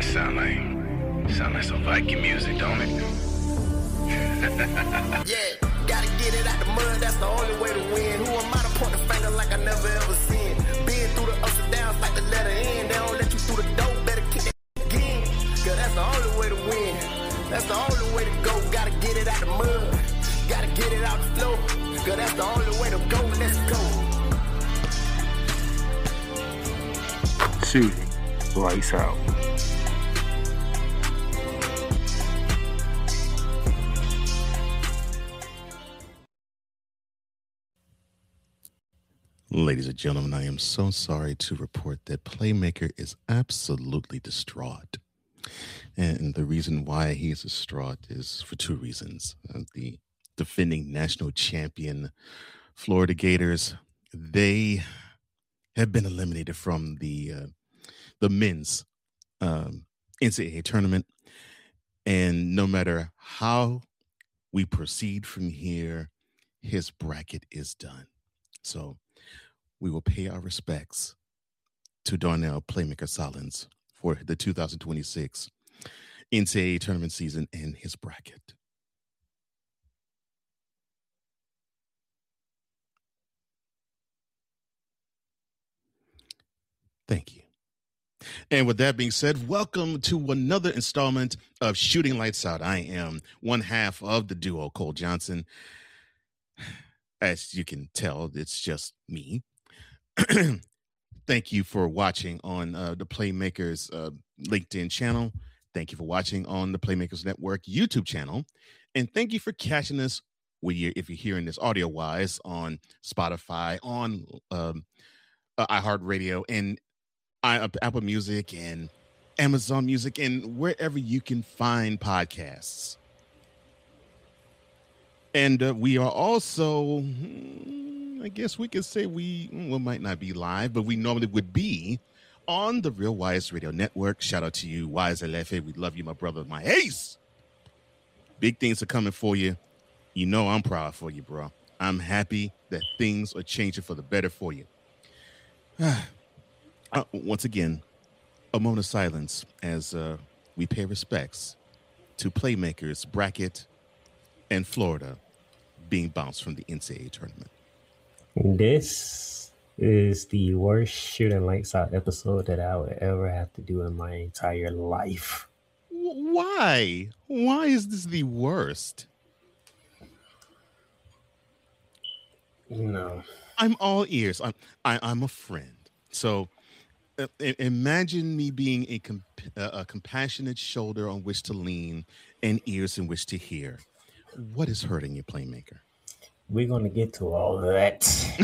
Sound like some Viking music, don't it? Yeah, gotta get it out the mud, that's the only way to win. Who am I to point the finger like I never ever seen? Been through the ups and downs like the letter N. They don't let you through the door, better kick it again. Cause that's the only way to win. That's the only way to go. Gotta get it out the mud, gotta get it out the flow. Cause that's the only way to go, let's go. Shooting lights out. Ladies and gentlemen, I am so sorry to report that Playmaker is absolutely distraught. And the reason why he is distraught is for two reasons. The defending national champion Florida Gators, they have been eliminated from the men's NCAA tournament. And no matter how we proceed from here, his bracket is done. So we will pay our respects to Darnell Playmaker Solins for the 2026 NCAA tournament season and his bracket. Thank you. And with that being said, welcome to another installment of Shooting Lights Out. I am one half of the duo, Cole Johnson. As you can tell, it's just me. Thank you for watching on the Playmakers LinkedIn channel. Thank you for watching on the Playmakers Network YouTube channel. And thank you for catching us if you're hearing this audio-wise on Spotify, on iHeartRadio, and Apple Music, and Amazon Music, and wherever you can find podcasts. And we are also, I guess we could say we might not be live, but we normally would be on the Real Wise Radio Network. Shout out to you, Wise Alefe. We love you, my brother, my ace. Big things are coming for you. You know I'm proud for you, bro. I'm happy that things are changing for the better for you. Once again, a moment of silence as we pay respects to Playmakers, Bracket, and Florida being bounced from the NCAA tournament. This is the worst Shooting Lights Out episode that I would ever have to do in my entire life. Why? Why is this the worst? No. I'm all ears. I'm a friend. So imagine me being a compassionate shoulder on which to lean and ears in which to hear. What is hurting you, Playmaker? We're going to get to all of that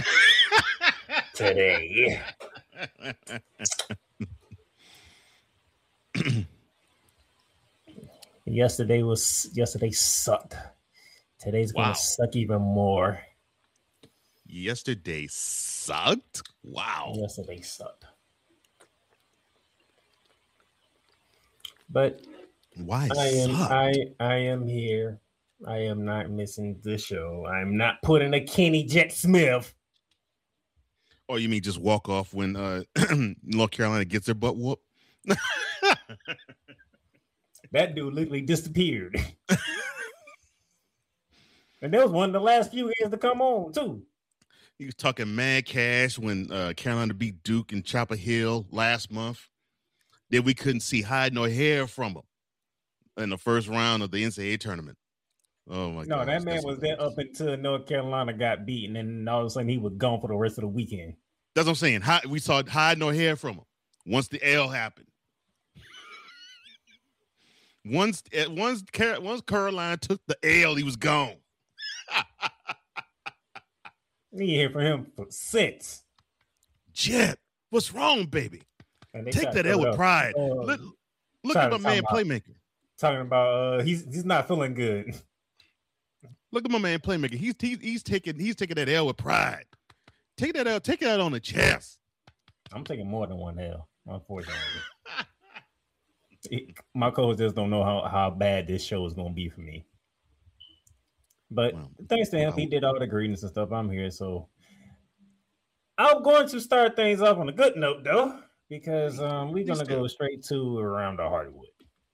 today. Yesterday sucked. Today's going to suck even more. Yesterday sucked? Wow. Yesterday sucked. But why? I am here. I am not missing the show. I'm not putting a Kenny Jet Smith. Oh, you mean just walk off when North Carolina gets their butt whooped? That dude literally disappeared. And that was one of the last few years to come on, too. He was talking mad cash when Carolina beat Duke and Chapel Hill last month. Then we couldn't see hide nor hair from him in the first round of the NCAA tournament. Oh my God! No, that man was there up until North Carolina got beaten, and all of a sudden he was gone for the rest of the weekend. That's what I'm saying. We saw hide nor hair from him once the L happened. Once Carolina took the L, he was gone. You hear from him since. Jet, what's wrong, baby? Take that L with pride. Look at my man, Playmaker. Talking about he's not feeling good. Look at my man, Playmaker. He's taking that L with pride. Take that L. Take it out on the chest. I'm taking more than one L, unfortunately. My coach just don't know how bad this show is going to be for me. But thanks to him, he did all the greetings and stuff. I'm here, so I'm going to start things off on a good note, though. because we're Please gonna do. go straight to around the Hollywood.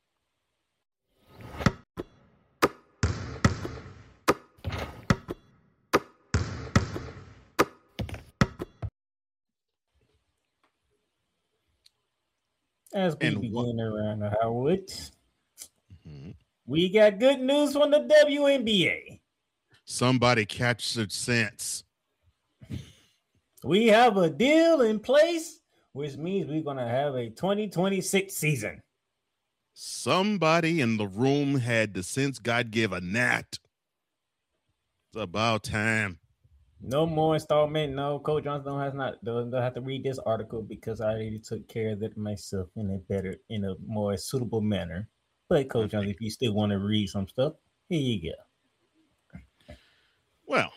As we And what? begin around the Hollywood, Mhm. we got good news from the WNBA. Somebody catch the sense. We have a deal in place, which means we're gonna have a 2026 season. Somebody in the room had the sense God gave a gnat. It's about time. No more installment. No, Coach Johnson don't have to read this article because I already took care of it myself in a more suitable manner. But Coach Johnson, if you still want to read some stuff, here you go. Well,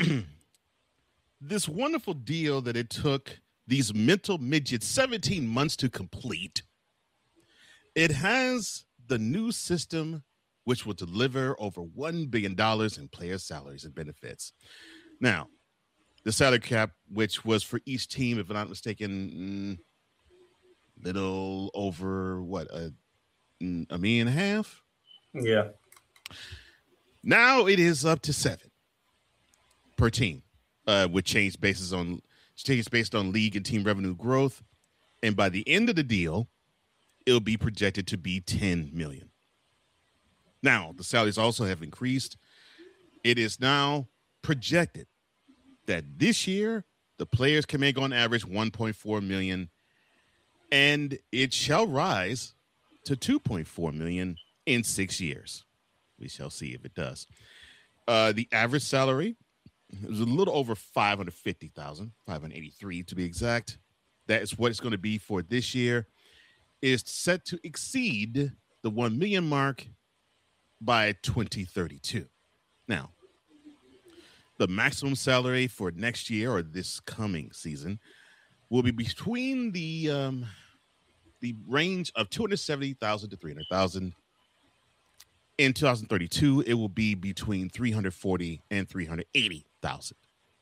this wonderful deal that it took these mental midgets 17 months to complete, it has the new system which will deliver over $1 billion in player salaries and benefits. Now, the salary cap, which was for each team, if I'm not mistaken, little over what, $1.5 million? Yeah. Now it is up to $7 million per team, with change based on league and team revenue growth. And by the end of the deal, it'll be projected to be $10 million. Now, the salaries also have increased. It is now projected that this year the players can make on average $1.4 million, and it shall rise to $2.4 million in 6 years. We shall see if it does. The average salary is a little over $550,000, $583 to be exact. That is what it's going to be for this year. Is set to exceed the 1 million mark by 2032. Now, the maximum salary for next year or this coming season will be between the range of $270,000 to $300,000. In 2032, it will be between $340,000 and $380,000.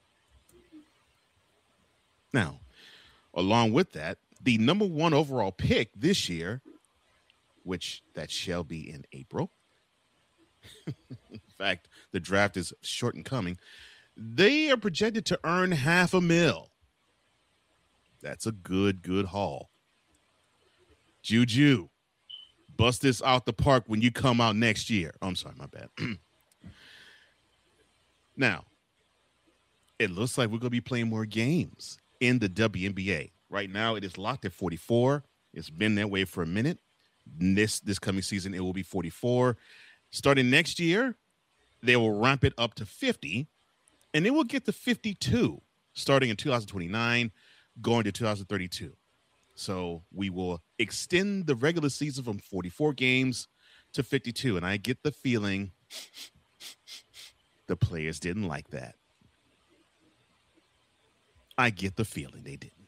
Now, along with that, the number one overall pick this year, which that shall be in April. In fact, the draft is short in coming. They are projected to earn $500,000. That's a good haul. Juju, bust this out the park when you come out next year. Oh, I'm sorry, my bad. Now, it looks like we're going to be playing more games in the WNBA. Right now, it is locked at 44. It's been that way for a minute. This coming season, it will be 44. Starting next year, they will ramp it up to 50, and it will get to 52 starting in 2029, going to 2032. So we will extend the regular season from 44 games to 52, and I get the feeling the players didn't like that. I get the feeling they didn't.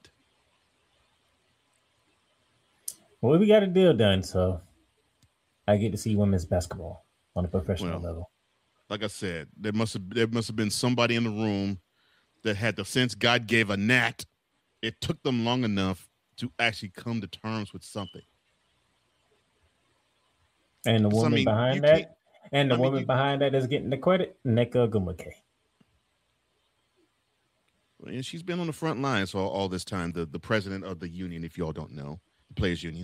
Well, we got a deal done, so I get to see women's basketball on a professional level. Like I said, there must have been somebody in the room that had the sense God gave a gnat. It took them long enough to actually come to terms with something. And the woman behind that is getting the credit, Nneka Ogwumike. And she's been on the front lines all this time, the president of the union, if y'all don't know, the players union.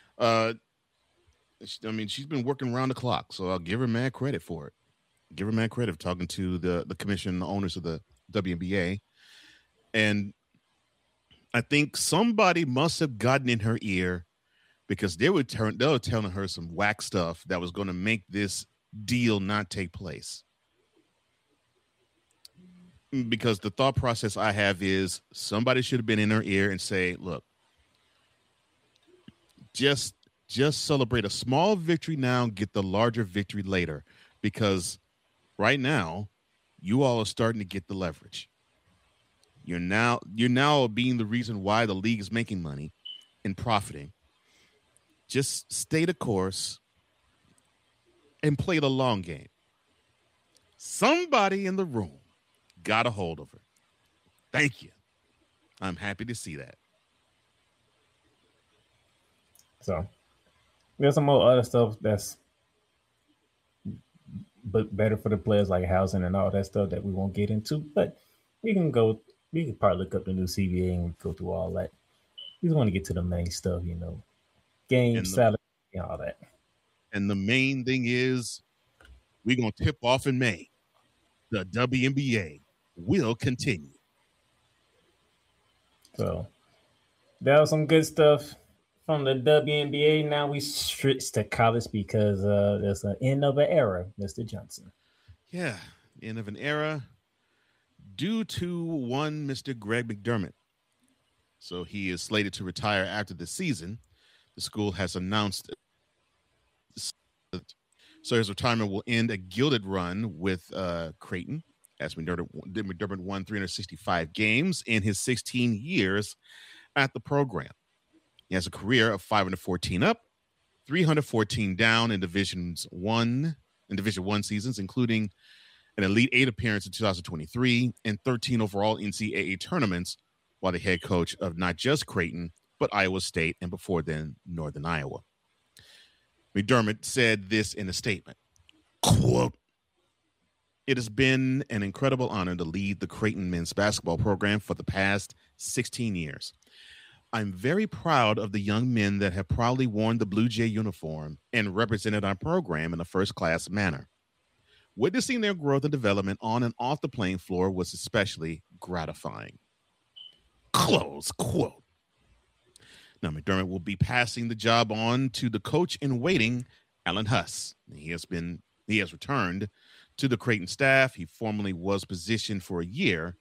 She's been working around the clock, so I'll give her mad credit for it. Give her mad credit for talking to the commission, the owners of the WNBA. And I think somebody must have gotten in her ear because they were telling her some whack stuff that was going to make this deal not take place. Because the thought process I have is somebody should have been in her ear and say, look, just celebrate a small victory now and get the larger victory later. Because right now, you all are starting to get the leverage. You're now being the reason why the league is making money and profiting. Just stay the course and play the long game. Somebody in the room got a hold of her. Thank you. I'm happy to see that. So there's some more other stuff that's but better for the players, like housing and all that stuff that we won't get into. But we can go. We can probably look up the new CBA and go through all that. We just want to get to the main stuff, game, And the, salary, and all that. and the main thing is we're going to tip off in May. The WNBA will continue. So that was some good stuff from the WNBA. Now we switch to college because there's an end of an era, Mr. Johnson. Yeah, end of an era due to one Mr. Greg McDermott. So he is slated to retire after the season. The school has announced so his retirement will end a gilded run with Creighton, as McDermott won 365 games in his 16 years at the program. He has a career of 514 up, 314 down in Division One seasons, including an Elite Eight appearance in 2023 and 13 overall NCAA tournaments, while the head coach of not just Creighton, but Iowa State, and before then, Northern Iowa. McDermott said this in a statement, quote, "It has been an incredible honor to lead the Creighton men's basketball program for the past 16 years. I'm very proud of the young men that have proudly worn the Blue Jay uniform and represented our program in a first-class manner. Witnessing their growth and development on and off the playing floor was especially gratifying." Close quote. Now, McDermott will be passing the job on to the coach in waiting, Alan Huss. He has returned to the Creighton staff. He formerly positioned for a year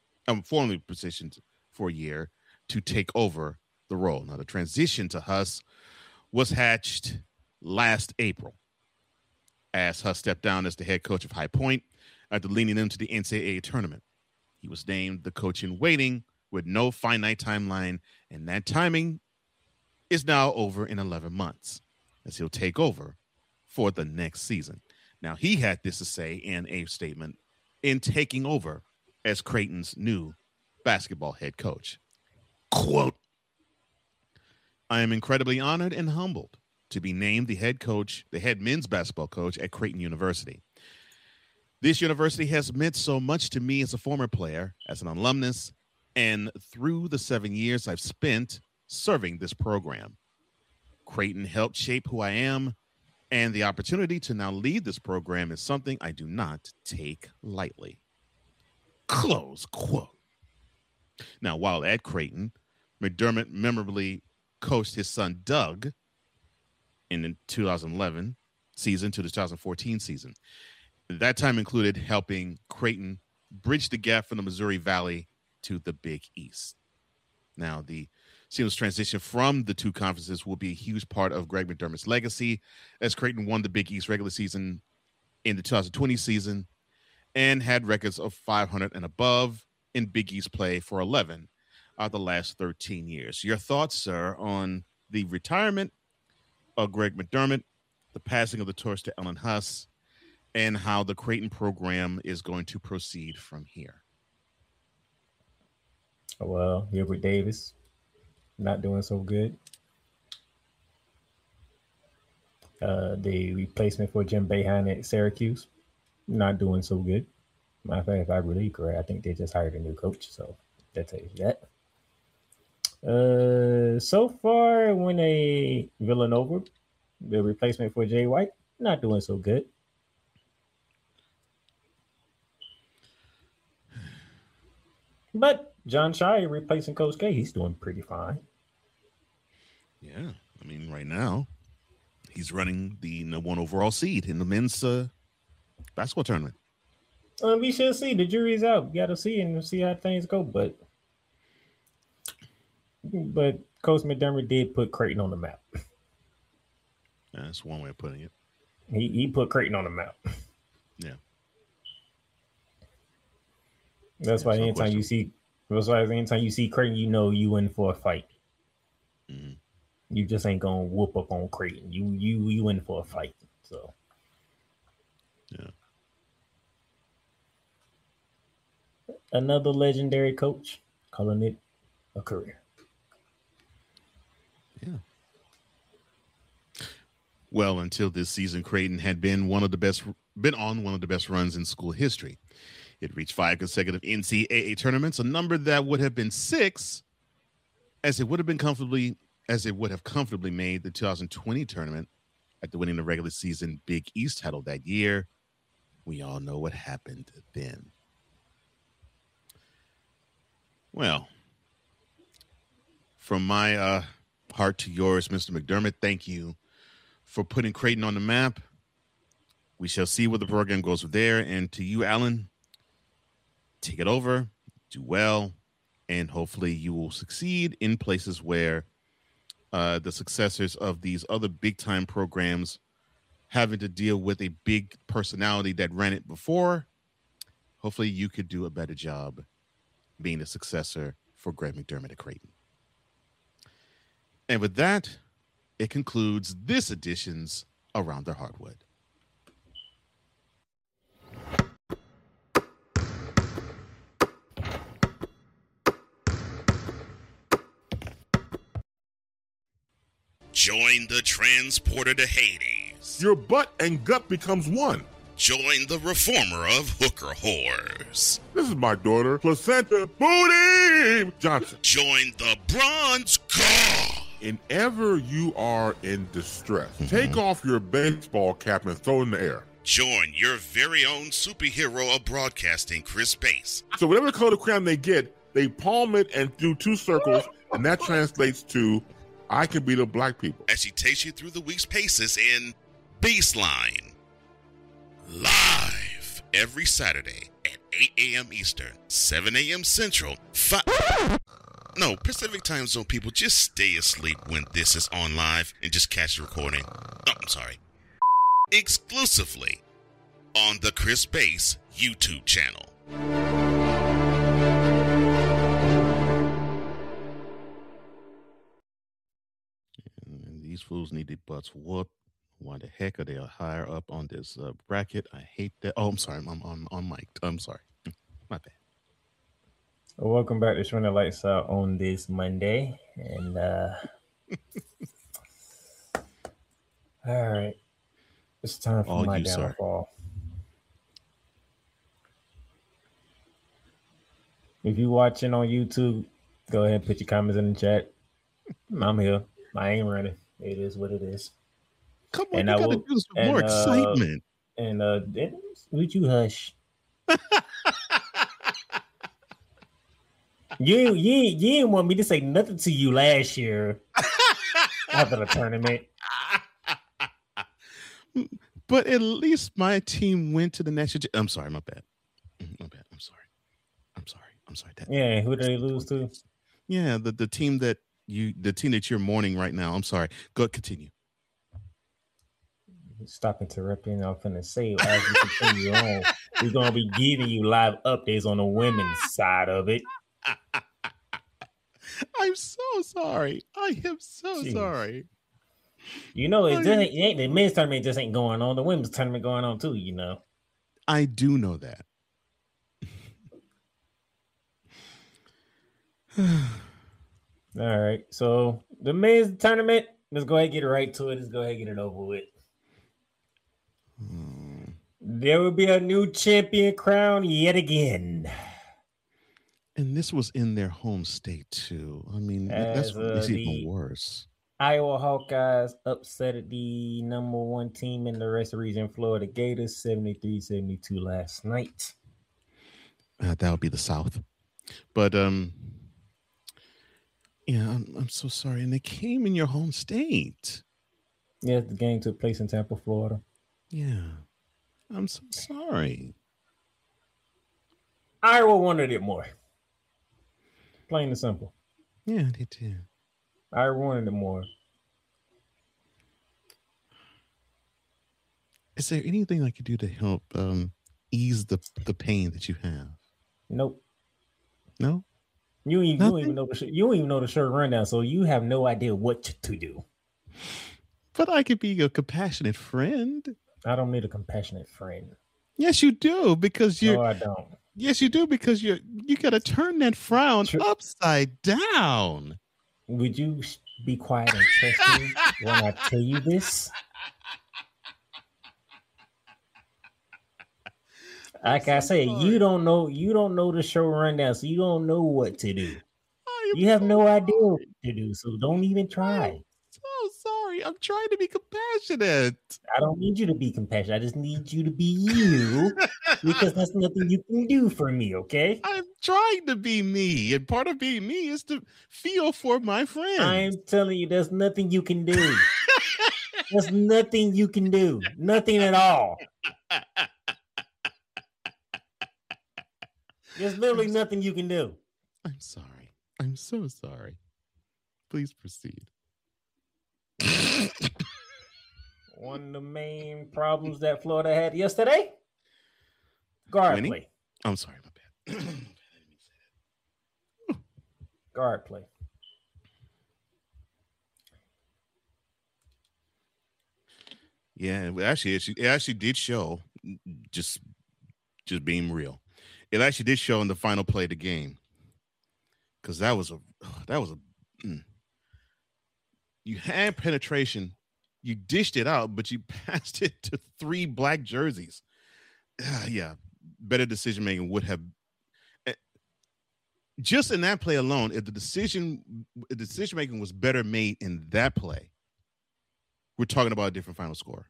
to take over the role. Now, the transition to Huss was hatched last April as Huss stepped down as the head coach of High Point after leading them to the NCAA tournament. He was named the coach in waiting with no finite timeline, and that timing is now over in 11 months as he'll take over for the next season. Now, he had this to say in a statement in taking over as Creighton's new basketball head coach. Quote, "I am incredibly honored and humbled to be named the head men's basketball coach at Creighton University. This university has meant so much to me as a former player, as an alumnus, and through the 7 years I've spent serving this program. Creighton helped shape who I am, and the opportunity to now lead this program is something I do not take lightly." Close quote. Now, while at Creighton, McDermott memorably coached his son Doug in the 2011 season to the 2014 season. That time included helping Creighton bridge the gap from the Missouri Valley to the Big East. Now, the seamless transition from the two conferences will be a huge part of Greg McDermott's legacy, as Creighton won the Big East regular season in the 2020 season and had records of 500 and above in Big East play for 11 out of the last 13 years. Your thoughts, sir, on the retirement of Greg McDermott, the passing of the torch to Ellen Huss, and how the Creighton program is going to proceed from here? Well, Gilbert Davis, not doing so good. The replacement for Jim Boeheim at Syracuse, not doing so good. Matter of fact, if I really correct, I think they just hired a new coach, so that tells you that. So far, when a Villanova, the replacement for Jay White, not doing so good. But John Shire replacing Coach K, he's doing pretty fine. Yeah, I mean, right now, he's running the number one overall seed in the men's basketball tournament. We should see. The jury's out. You got to see and see how things go. But Coach McDermott did put Creighton on the map. That's one way of putting it. He put Creighton on the map. Yeah. That's why anytime you see Creighton, you know you in for a fight. Mm-hmm. You just ain't gonna whoop up on Creighton. You in for a fight. So yeah. Another legendary coach, calling it a career. Yeah. Well, until this season, Creighton had been on one of the best runs in school history. It reached 5 consecutive NCAA tournaments, a number that would have been 6 as it would have comfortably made the 2020 tournament after winning the regular season Big East title that year. We all know what happened then. Well, from my heart to yours, Mr. McDermott, thank you for putting Creighton on the map. We shall see where the program goes from there. And to you, Alan, take it over, do well, and hopefully you will succeed in places where the successors of these other big-time programs having to deal with a big personality that ran it before. Hopefully you could do a better job being a successor for Greg McDermott at Creighton. And with that, it concludes this edition's Around the Hardwood. Join the transporter to Hades. Your butt and gut becomes one. Join the reformer of hooker whores. This is my daughter, Placenta Booty Johnson. Join the bronze car. Whenever you are in distress, take off your baseball cap and throw it in the air. Join your very own superhero of broadcasting, Chris Bass. So whatever color crayon they get, they palm it and do 2 circles, and that translates to, I can be the black people. As she takes you through the week's paces in Baseline. Live every Saturday at 8 a.m. Eastern, 7 a.m. Central, Pacific Time Zone people, just stay asleep when this is on live and just catch the recording. Oh, I'm sorry. Exclusively on the Chris Bass YouTube channel. And these fools need their butts whooped. Why the heck are they higher up on this bracket? I hate that. Oh, I'm sorry. I'm on mic. I'm sorry. My bad. Well, welcome back to Showing the Lights Out on this Monday. And all right. It's time for my downfall. If you're watching on YouTube, go ahead and put your comments in the chat. I'm here. I ain't running. It is what it is. Come on, you gotta do some more excitement. Would you hush? You didn't want me to say nothing to you last year after the tournament. But at least my team went to the next. I'm sorry, my bad. I'm sorry. Yeah, who did they lose to? Yeah, the team that you're mourning right now. I'm sorry. Go continue. Stop interrupting. I'm finna say as we continue on, we're gonna be giving you live updates on the women's side of it. I'm so sorry. I am so sorry. You know, it ain't the men's tournament just ain't going on. The women's tournament going on too. You know, I do know that. All right, so the men's tournament. Let's go ahead and get right to it. Let's go ahead and get it over with. There will be a new champion crowned yet again. And this was in their home state, too. I mean, that's what makes it even worse. Iowa Hawkeyes upset the number 1 team in the rest of the region, Florida Gators, 73-72 last night. That would be the South. But, yeah, I'm so sorry. And they came in your home state. Yeah, the game took place in Tampa, Florida. Yeah. I'm so sorry. Iowa wanted it more. Plain and simple. Yeah, they did. Iowa wanted it more. Is there anything I could do to help ease the pain that you have? Nope. No? You don't even know the shirt rundown, so you have no idea what to do. But I could be a compassionate friend. I don't need a compassionate friend. Yes, you do, because No, I don't. Yes, you do, because you got to turn that frown upside down. Would you be quiet and trust me when I tell you this? Like I say, you don't know the show rundown, so you don't know what to do. You have no idea what to do, so don't even try. So sorry. I'm trying to be compassionate. I don't need you to be compassionate. I just need you to be you, because that's nothing you can do for me, okay? I'm trying to be me, and part of being me is to feel for my friends. I'm telling you, there's nothing you can do. There's nothing you can do. Nothing at all. There's literally nothing you can do. I'm sorry. I'm so sorry. Please proceed. One of the main problems that Florida had yesterday, guard Winning? play. I'm sorry, my bad. Guard play. Yeah, it actually did show, just being real. It actually did show in the final play of the game, because that was a you had penetration, you dished it out, but you passed it to 3 black jerseys. Yeah, better decision making would have. Just in that play alone, if the decision making was better made in that play, we're talking about a different final score.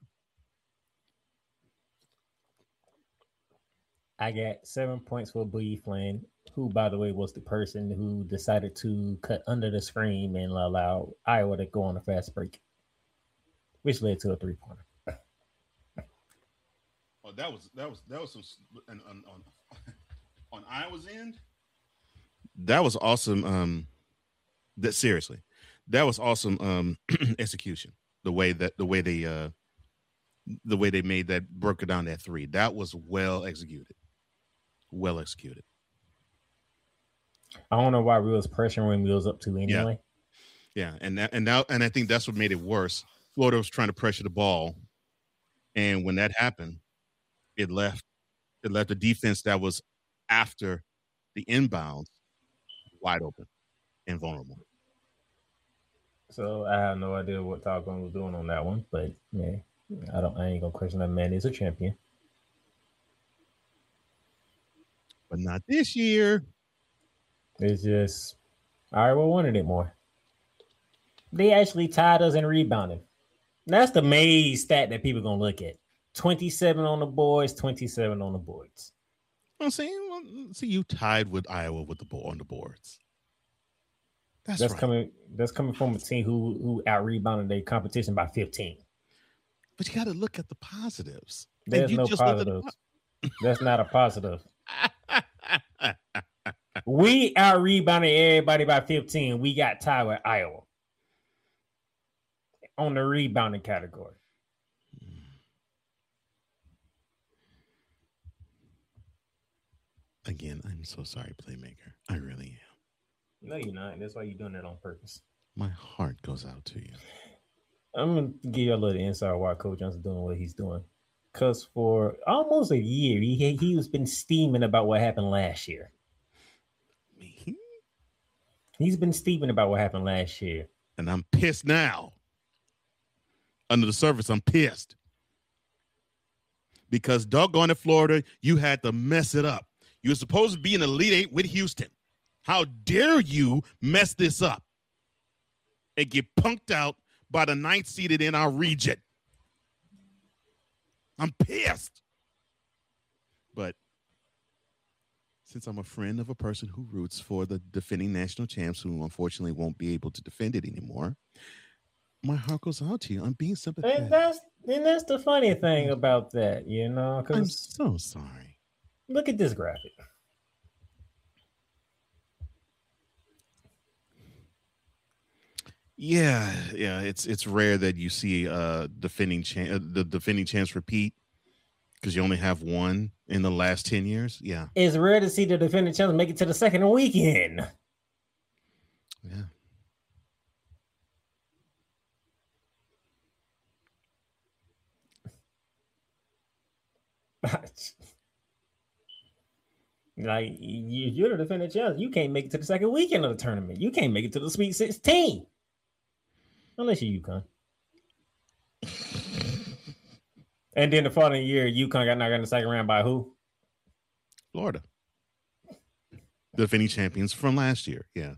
I got 7 points for Boogie Flynn, who, by the way, was the person who decided to cut under the screen and allow Iowa to go on a fast break, which led to a 3-pointer. Oh, that was some on Iowa's end. That was awesome. That was awesome execution. The way they made that, broke it down that 3. That was well executed. Well executed. I don't know why we was pressuring Wheels up to anyway. Yeah, and I think that's what made it worse. Florida was trying to pressure the ball, and when that happened, it left the defense that was after the inbounds wide open and vulnerable. So I have no idea what Talcon was doing on that one, but yeah, I ain't gonna question that man is a champion. But not this year. It's just Iowa wanted it more. They actually tied us in rebounding. That's the main stat that people are gonna look at. 27 on the boards, 27 on the boards. I'm saying, see, you tied with Iowa with the ball on the boards. That's right. That's coming from a team who out rebounded their competition by 15. But you got to look at the positives. There's no positives. That's not a positive. We out rebounded everybody by 15. We got tied with Iowa on the rebounding category. Again, I'm so sorry, Playmaker. I really am. No, you're not. That's why you're doing that on purpose. My heart goes out to you. I'm going to give you a little insight why Coach Johnson's doing what he's doing. Because for almost a year, he was been steaming about what happened last year. Me? He's been steaming about what happened last year. And I'm pissed now. Under the surface, I'm pissed. Because doggone it, Florida, you had to mess it up. You were supposed to be in Elite 8 with Houston. How dare you mess this up and get punked out by the 9th seeded in our region? I'm pissed. But since I'm a friend of a person who roots for the defending national champs, who unfortunately won't be able to defend it anymore, my heart goes out to you. I'm being sympathetic. And that's the funny thing about that, you know? I'm so sorry. Look at this graphic. Yeah, it's rare that you see the defending champs repeat, because you only have one in the last 10 years. Yeah, it's rare to see the defending champs make it to the second weekend. Yeah. Like, you're the defending champs. You can't make it to the second weekend of the tournament. You can't make it to the Sweet 16. Unless you're UConn. And then the following year, UConn got knocked out in the second round by who? Florida. The defending champions from last year. Yeah.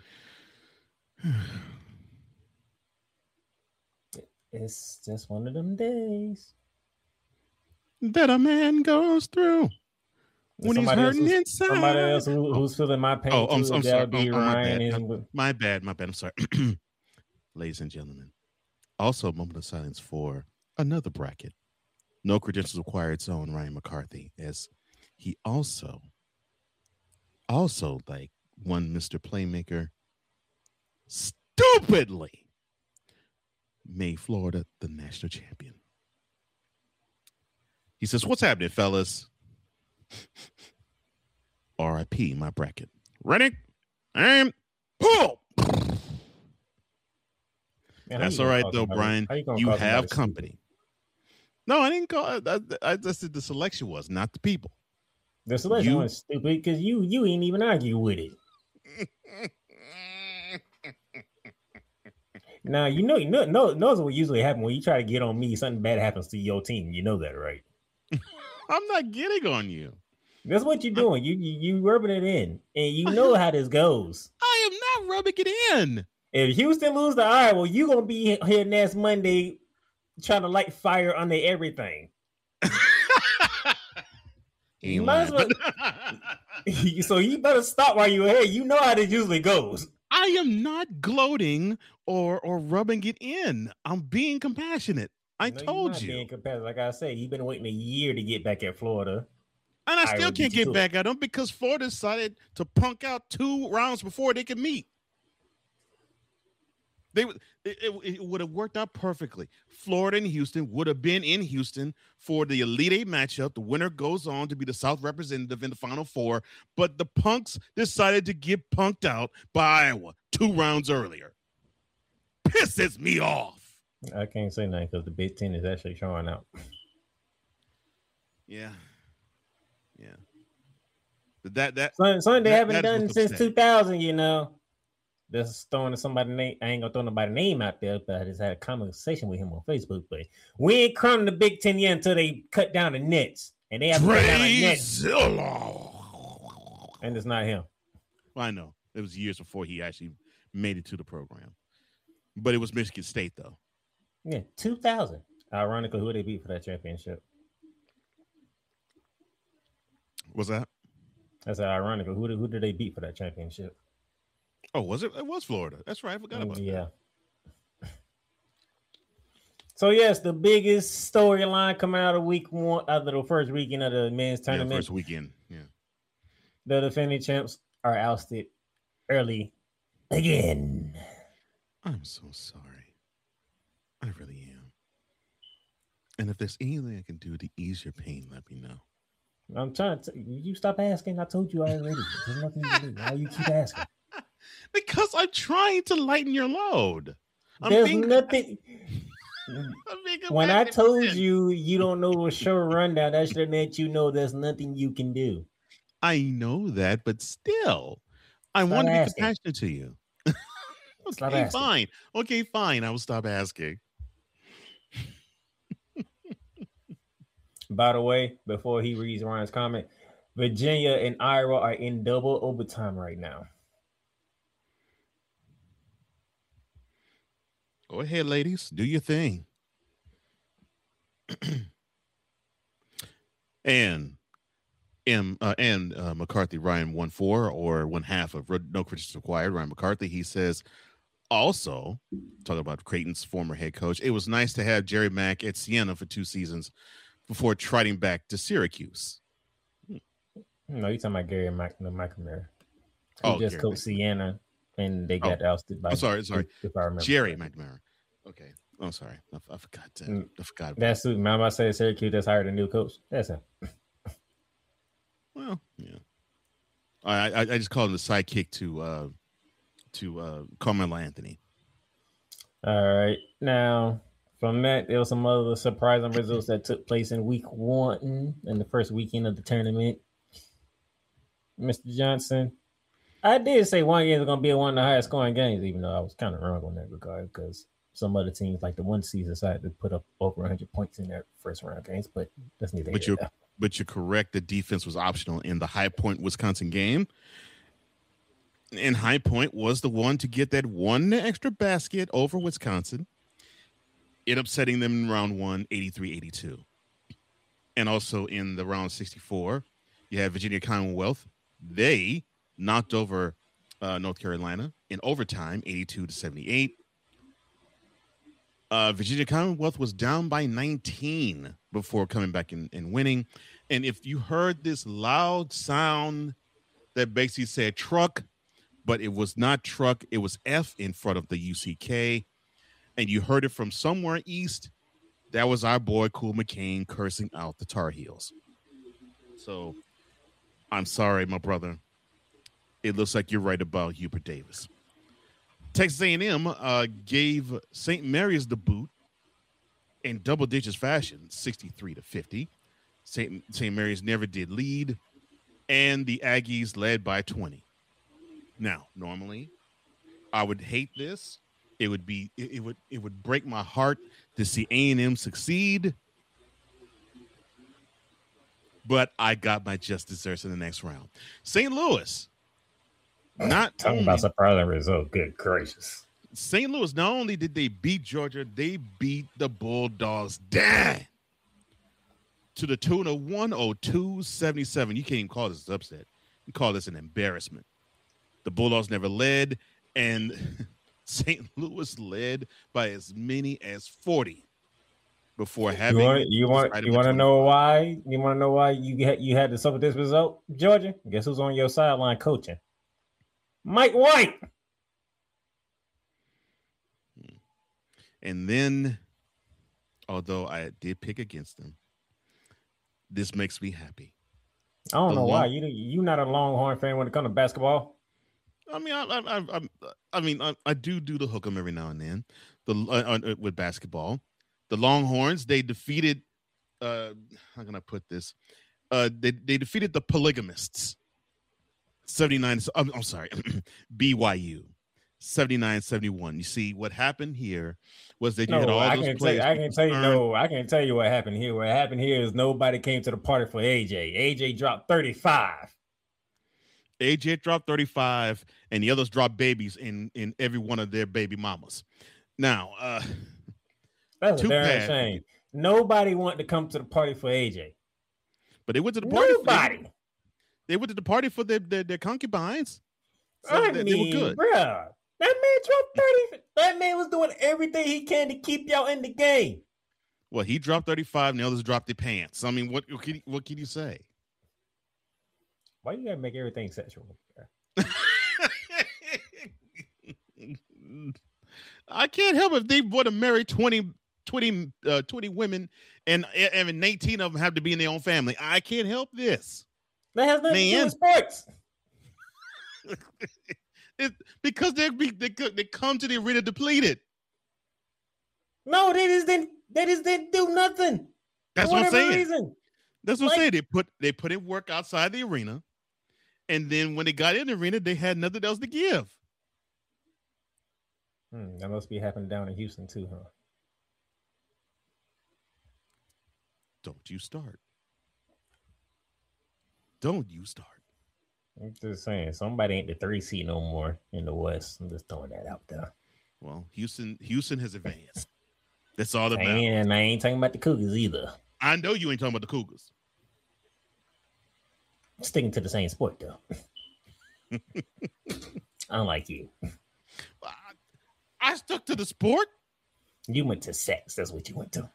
It's just one of them days that a man goes through when he's hurting inside. Somebody else who's feeling my pain. I'm sorry. My bad. I'm sorry. Ladies and gentlemen, also a moment of silence for another bracket. No credentials required zone, Ryan McCarthy, as he also like one Mr. Playmaker stupidly made Florida the national champion. He says, "What's happening, fellas?" R.I.P. my bracket. Ready? And pull. Man, that's all right, though, Brian. You have company. No, I didn't call it. I just said the selection was, not the people. The selection was stupid because you ain't even argue with it. Now, knows what usually happens when you try to get on me, something bad happens to your team. You know that, right? I'm not getting on you. That's what you're doing. You rubbing it in, and you know how this goes. I am not rubbing it in. If Houston lose to Iowa, you're going to be here next Monday trying to light fire under everything. You might as well. So you better stop while you're here. You know how this usually goes. I am not gloating or rubbing it in. I'm being compassionate. I told you. Being compassionate. Like I said, you've been waiting a year to get back at Florida. And I still can't get back at them because Florida decided to punk out 2 rounds before they could meet. It would have worked out perfectly. Florida and Houston would have been in Houston for the Elite Eight matchup. The winner goes on to be the South representative in the Final Four. But the punks decided to get punked out by Iowa 2 rounds earlier. Pisses me off. I can't say nothing because the Big Ten is actually showing out. Yeah. But something they haven't done since 2000, you know. Just throwing somebody's name. I ain't gonna throw nobody's name out there, but I just had a conversation with him on Facebook. But we ain't crowning the Big Ten yet until they cut down the nets, and they have to cut down the nets. And it's not him. Well, I know it was years before he actually made it to the program, but it was Michigan State though. Yeah, 2000. Ironically, who they beat for that championship? What's that? That's ironical. Who did they beat for that championship? Oh, was it? It was Florida. That's right. I forgot about that. Yeah. So, yes, the biggest storyline coming out of week 1, out of the first weekend of the men's tournament. Yeah, first weekend, yeah. The defending champs are ousted early again. I'm so sorry. I really am. And if there's anything I can do to ease your pain, let me know. I'm trying to. You stop asking. I told you already. There's nothing you can do. Why you keep asking? Because I'm trying to lighten your load. There's nothing. When I told you don't know a show rundown, that should let you know there's nothing you can do. I know that, but still, I want to be compassionate to you. Okay, fine. Okay, fine. I will stop asking. By the way, before he reads Ryan's comment, Virginia and Iowa are in double overtime right now. Go ahead, ladies. Do your thing. and McCarthy, Ryan 1-4 or 1/2 of no credentials required. Ryan McCarthy, he says, also talking about Creighton's former head coach. It was nice to have Jerry Mack at Siena for 2 seasons before trotting back to Syracuse. No, you're talking about Gary McNamara. He just coached Siena, and they got ousted by. I'm sorry. If I remember, Jerry McNamara. Okay. I'm sorry. I forgot. I forgot. That's who. Man, I say Syracuse that's hired a new coach. That's him. Well, yeah. I just called him the sidekick to Carmelo Anthony. All right. Now, from that, there was some other surprising results that took place in week 1 in the first weekend of the tournament. Mr. Johnson, I did say one game was going to be one of the highest scoring games, even though I was kind of wrong on that regard because some other teams like the one season decided to put up over 100 points in their first round games, but that's neither But here nor there. But you're correct. The defense was optional in the High Point Wisconsin game. And High Point was the one to get that one extra basket over Wisconsin, it upsetting them in round one, 83-82. And also in the round 64, you have Virginia Commonwealth. They knocked over North Carolina in overtime, 82-78. Virginia Commonwealth was down by 19 before coming back and winning. And if you heard this loud sound that basically said truck, but it was not truck, it was F in front of the UCK, and you heard it from somewhere east, that was our boy Cool McCain cursing out the Tar Heels. So I'm sorry, my brother. It looks like you're right about Hubert Davis. Texas A&M gave St. Mary's the boot in double digits fashion, 63-50. St. Mary's never did lead, and the Aggies led by 20. Now, normally, I would hate this. It would break my heart to see A&M succeed, but I got my just desserts in the next round. St. Louis. Not talking only, about surprising result. Good gracious. St. Louis, not only did they beat Georgia, they beat the Bulldogs down to the tune of 102-77. You can't even call this an upset. You call this an embarrassment. The Bulldogs never led, and St. Louis led by as many as 40 before having. You want to know why? You want to know why you had to suffer this result, Georgia? Guess who's on your sideline coaching? Mike White. And then, although I did pick against them, this makes me happy. I don't know why you not a Longhorn fan when it comes to basketball. I mean, I do the hook 'em every now and then. With basketball, the Longhorns, they defeated. How can I put this? They defeated the polygamists. 79. I'm sorry, BYU. 79-71. You see, what happened here was that you had all those players. I can tell you what happened here. What happened here is nobody came to the party for AJ. AJ dropped 35. AJ dropped 35, and the others dropped babies in every one of their baby mamas. Now, that's a damn shame. Nobody wanted to come to the party for AJ. But they went to the party. Nobody. They went to the party for their concubines. So they were good. Bruh, that man dropped 30. That man was doing everything he can to keep y'all in the game. Well, he dropped 35, and the others dropped their pants. I mean, what can you say? Why you gotta make everything sexual? I can't help if they want to marry 20 women and 19 of them have to be in their own family. I can't help this. That has nothing to do with sports. Because they come to the arena depleted. No, they just didn't do nothing. That's what I'm saying. Reason. That's what I'm saying. They put in work outside the arena, and then when they got in the arena, they had nothing else to give. That must be happening down in Houston too, huh? Don't you start. Don't you start. I'm just saying, somebody ain't the 3 seed no more in the West. I'm just throwing that out there. Well, Houston has advanced. That's all about. And I ain't talking about the Cougars either. I know you ain't talking about the Cougars. Sticking to the same sport though. Unlike you. I stuck to the sport. You went to sex. That's what you went to.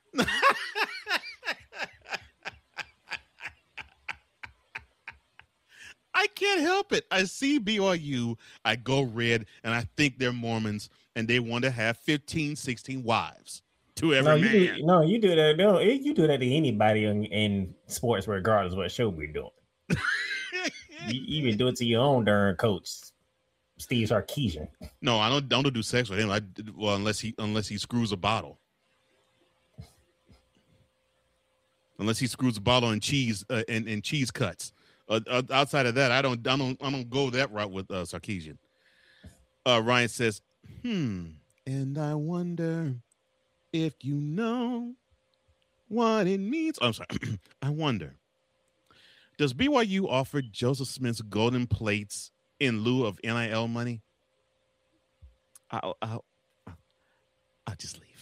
I can't help it. I see BYU, I go red, and I think they're Mormons, and they want to have 15, 16 wives to every man. You do that. No, you do that to anybody in sports, regardless of what show we're doing. You even do it to your own darn coach, Steve Sarkisian. No, I don't do sex with him. Unless he screws a bottle. Unless he screws a bottle and cheese and cheese cuts. Outside of that, I don't go that route with Sarkisian. Ryan says, And I wonder if you know what it means. Oh, I'm sorry. I wonder, does BYU offer Joseph Smith's golden plates in lieu of NIL money? I'll just leave.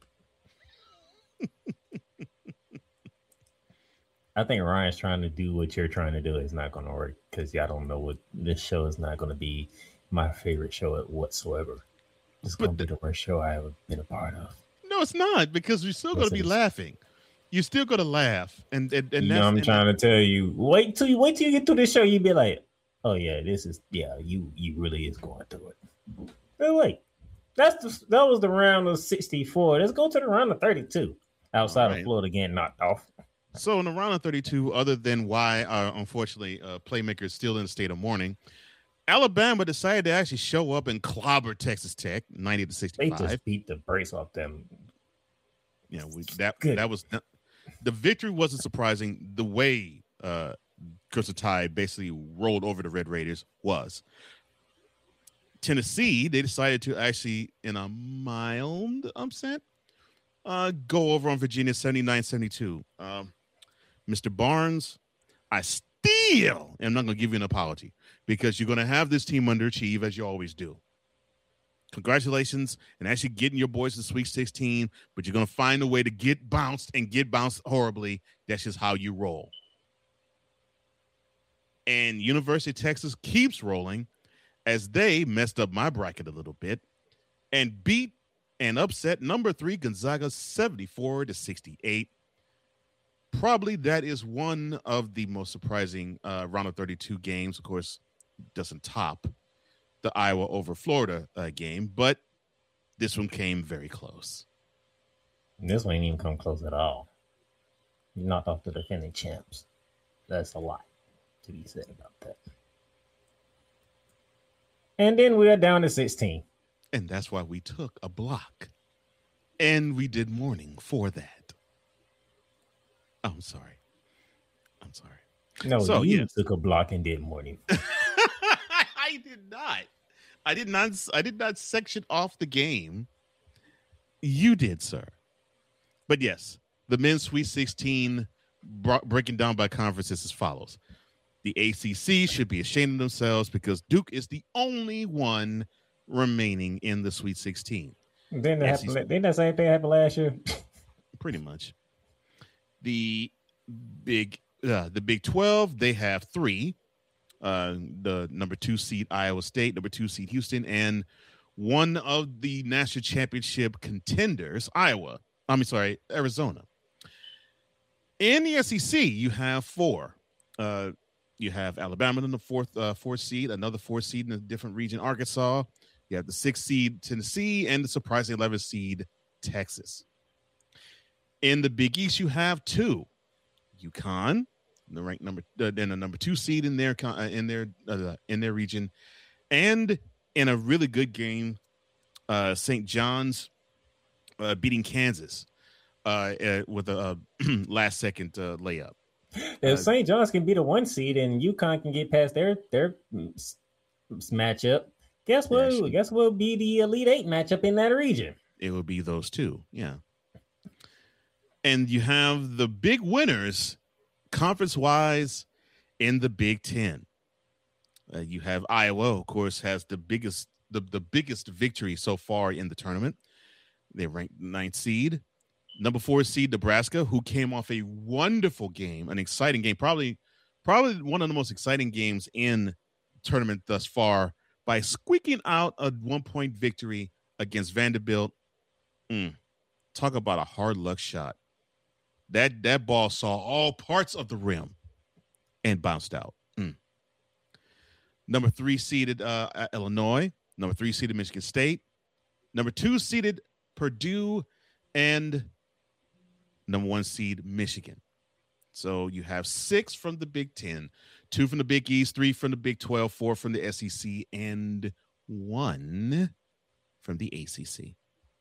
I think Ryan's trying to do what you're trying to do. It's not going to work because y'all don't know what this show is not going to be my favorite show whatsoever. It's going to be the worst show I ever been a part of. No, it's not, because you're still going to be laughing. You're still going to laugh, and you know, I'm trying to tell you. Wait till you get through this show. You be like, oh yeah, you really is going through it. But wait, that was the round of 64. Let's go to the round of 32. Outside of Florida getting knocked off. So in the round of 32, other than why, unfortunately, Playmaker is still in a state of mourning, Alabama decided to actually show up and clobber Texas Tech 90-65. They just beat the brace off them. Yeah, that was the victory wasn't surprising. The way Crimson Tide basically rolled over the Red Raiders was. Tennessee, they decided to actually, in a mild upset, go over on Virginia 79-72. Mr. Barnes, I still am not going to give you an apology because you're going to have this team underachieve as you always do. Congratulations and actually getting your boys to Sweet 16, but you're going to find a way to get bounced horribly. That's just how you roll. And University of Texas keeps rolling as they messed up my bracket a little bit and beat and upset number 3 Gonzaga 74-68. Probably that is one of the most surprising round of 32 games. Of course, doesn't top the Iowa over Florida game, but this one came very close. This one ain't even come close at all. You knocked off the defending champs. That's a lot to be said about that. And then we are down to 16. And that's why we took a block. And we did mourning for that. I'm sorry. No, so, you took a block and did mourning. I did not. I did not section off the game. You did, sir. But yes, the men's Sweet 16 breaking down by conferences as follows. The ACC should be ashamed of themselves because Duke is the only one remaining in the Sweet 16. Didn't that same thing happen last year? Pretty much. The Big 12, they have 3. The number 2 seed Iowa State, number 2 seed Houston, and one of the national championship contenders, Arizona. In the SEC, you have 4. You have Alabama in the fourth seed, another 4th seed in a different region, Arkansas. You have the 6th seed Tennessee, and the surprising 11th seed Texas. In the Big East, you have 2. UConn, the ranked then a number 2 seed in their region, and in a really good game, St. John's beating Kansas with a last second layup. If St. John's can be the 1 seed and UConn can get past their matchup, guess what? Guess what will be the Elite 8 matchup in that region? It will be those 2, yeah. And you have the big winners conference-wise in the Big Ten. You have Iowa, of course, has the biggest victory so far in the tournament. They ranked 9th seed. Number 4 seed Nebraska, who came off a wonderful game, an exciting game, probably one of the most exciting games in the tournament thus far by squeaking out a 1-point victory against Vanderbilt. Talk about a hard luck shot. That ball saw all parts of the rim and bounced out. Number 3 seeded Illinois. Number 3 seeded Michigan State. Number 2 seeded Purdue. And number 1 seed Michigan. So you have 6 from the Big Ten, 2 from the Big East, 3 from the Big 12, 4 from the SEC, and 1 from the ACC.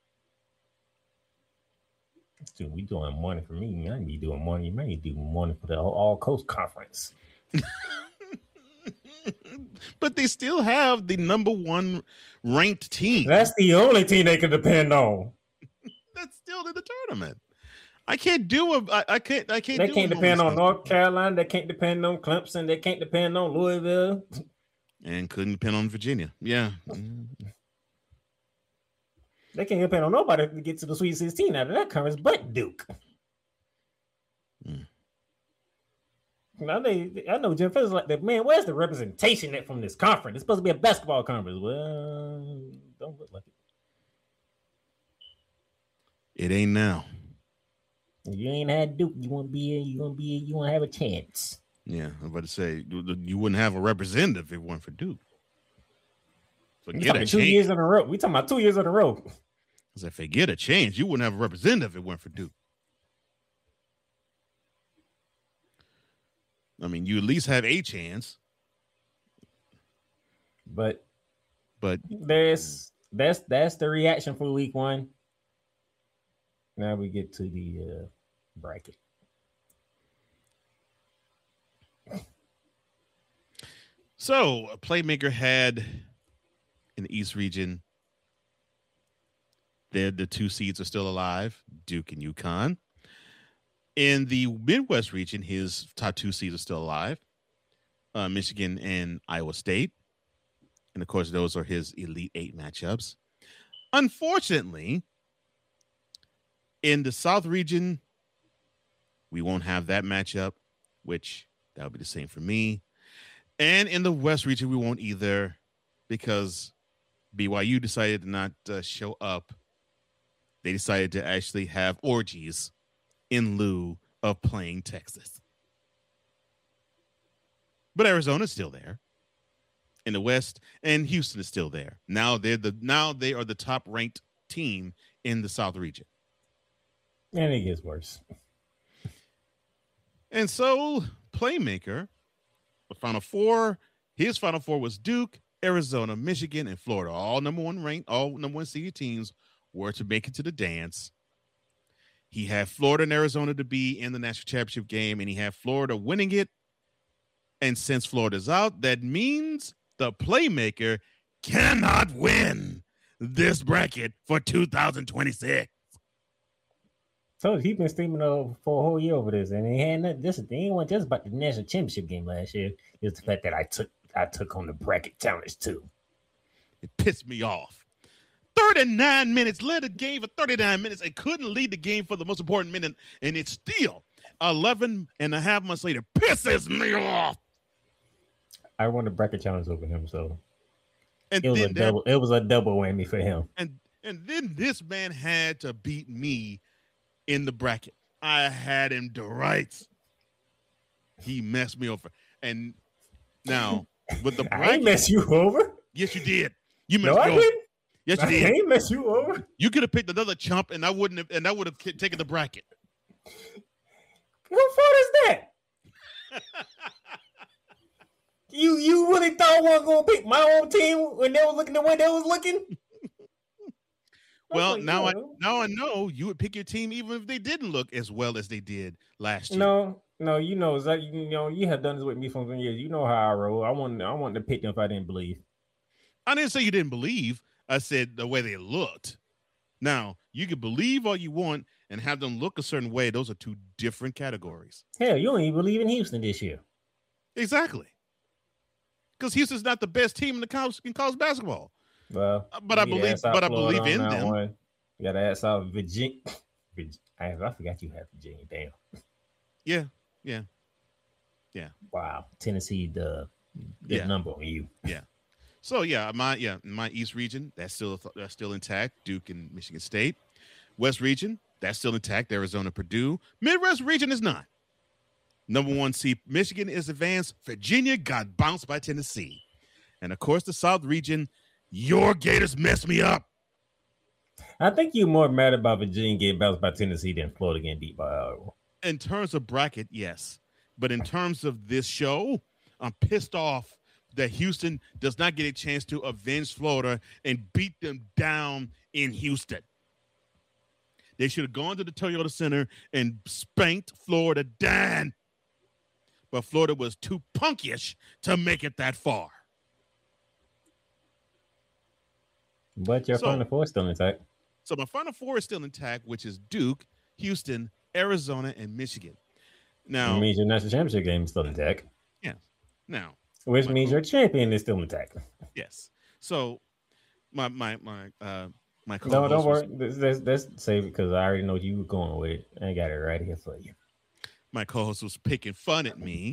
Dude, we doing morning for me. I need to be doing morning. You may do morning for the All Coast Conference. But they still have the number one ranked team. That's the only team they can depend on. That's still in the tournament. I can't do a. I can't. They can't depend on North Carolina. They can't depend on Clemson. They can't depend on Louisville. And couldn't depend on Virginia. Yeah. They can't depend on nobody to get to the Sweet 16 out of that conference, but Duke. Now I know Jim Fields like that. Man, where's the representation from this conference? It's supposed to be a basketball conference. Well, don't look like it. It ain't now. If you ain't had Duke, you want to have a chance. Yeah, I'm about to say you wouldn't have a representative if it weren't for Duke. Forget a 2 years in a row. We talking about 2 years in a row. I said, forget a change. You wouldn't have a representative if it weren't for Duke. I mean, you at least have a chance. But that's the reaction for week one. Now we get to the bracket. So, a Playmaker had in the East region, the two seeds are still alive, Duke and UConn. In the Midwest region, his top two seeds are still alive, Michigan and Iowa State. And, of course, those are his Elite Eight matchups. Unfortunately, in the South region, we won't have that matchup, which that would be the same for me. And in the West region, we won't either because BYU decided to not show up. They decided to actually have orgies in lieu of playing Texas. But Arizona's still there in the West, and Houston is still there. Now they are the top ranked team in the South region. And it gets worse. And so Playmaker, the Final Four, his Final Four was Duke, Arizona, Michigan, and Florida. All number one ranked, all number one seeded teams were to make it to the dance. He had Florida and Arizona to be in the national championship game, and he had Florida winning it. And since Florida's out, that means the Playmaker cannot win this bracket for 2026. So he's been streaming for a whole year over this, and he had nothing. This ain't one just about the national championship game last year. It's the fact that I took on the bracket challenge too. It pissed me off. 39 minutes, led the game for 39 minutes and couldn't lead the game for the most important minute, and it's still 11 and a half months later. Pisses me off. I won the bracket challenge over him, so and it was a double whammy for him. And then this man had to beat me in the bracket. I had him to rights. He messed me over. And now with the bracket, I ain't mess you over. Yes, you did. You messed me over. Didn't. Yes, you did. I ain't mess you over. You could have picked another chump, and I would have taken the bracket. How far is that? You really thought I wasn't gonna pick my own team when they were looking the way they was looking? Well, now I know you would pick your team even if they didn't look as well as they did last year. No, you know, Zach, you have done this with me for some years. You know how I roll. I wanted to pick them if I didn't believe. I didn't say you didn't believe. I said the way they looked. Now, you can believe all you want and have them look a certain way. Those are two different categories. Hell, you don't even believe in Houston this year. Exactly. Because Houston's not the best team in college basketball. Well, but I believe in them. One. You got to ask out Virginia. I forgot you had Virginia. Damn. Yeah. Wow. Tennessee, good number on you. Yeah. So my East region, that's still intact. Duke and Michigan State. West region, that's still intact. Arizona, Purdue. Midwest region is not. Number one seed Michigan is advanced. Virginia got bounced by Tennessee. And of course, the South region, your Gators messed me up. I think you're more mad about Virginia getting bounced by Tennessee than Florida getting beat by Iowa. In terms of bracket, yes. But in terms of this show, I'm pissed off that Houston does not get a chance to avenge Florida and beat them down in Houston. They should have gone to the Toyota Center and spanked Florida down. but Florida was too punkish to make it that far. But your Final Four is still intact. So my Final Four is still intact, which is Duke, Houston, Arizona, and Michigan. Now, it means your national championship game is still intact. Yeah. Now, which means your champion is still intact. Yes. So my co-host. No, don't worry. Let's save it because I already know you were going with it. I got it right here for you. My co-host was picking fun at me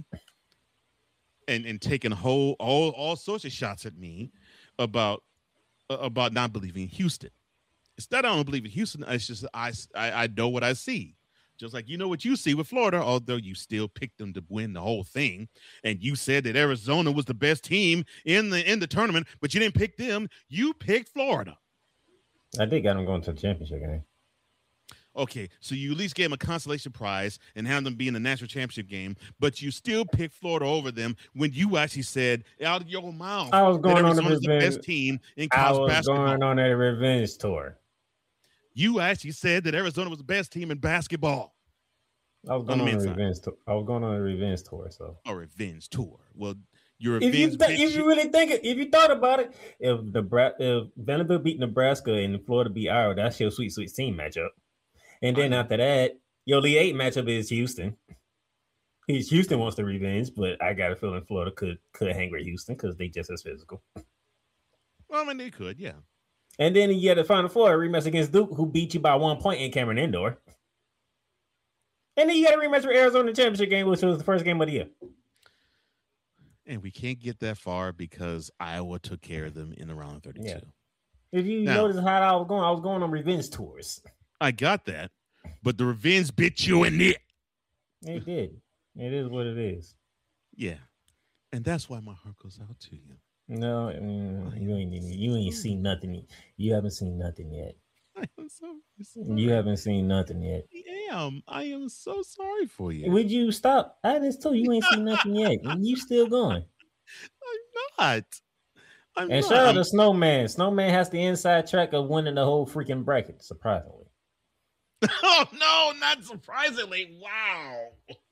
and taking all sorts of shots at me about not believing in Houston. It's not I don't believe in Houston. It's just I know what I see. Just like you know what you see with Florida, although you still picked them to win the whole thing, and you said that Arizona was the best team in the tournament, but you didn't pick them. You picked Florida. I did got them going to the championship game. Okay, so you at least gave them a consolation prize and have them be in the national championship game, but you still picked Florida over them when you actually said out of your mouth I was going on the best team in college basketball. I was going on a revenge tour. You actually said that Arizona was the best team in basketball. I was going on a revenge tour. I was going on a revenge tour. So a revenge tour. Well, your if you really think it, if you thought about it, if Vanderbilt beat Nebraska and Florida beat Iowa, that's your sweet 16 matchup. And then after that, your Elite 8 matchup is Houston. Houston wants the revenge, but I got a feeling Florida could hang with Houston because they just as physical. Well, I mean, they could, yeah. And then you had the Final Four rematch against Duke, who beat you by 1 point in Cameron Indoor. And then you got a rematch with Arizona championship game, which was the first game of the year. And we can't get that far because Iowa took care of them in the round of 32. Yeah. If you notice how I was going on revenge tours. I got that, but the revenge bit you in it. It did. It is what it is. Yeah, and that's why my heart goes out to you. No, you ain't seen nothing. You haven't seen nothing yet. I am so sorry. You haven't seen nothing yet. I am so sorry for you. Would you stop? I just told you ain't seen nothing yet, and you still going. I'm not. Shout out to Snowman. Snowman has the inside track of winning the whole freaking bracket, surprisingly. Oh, no, not surprisingly. Wow.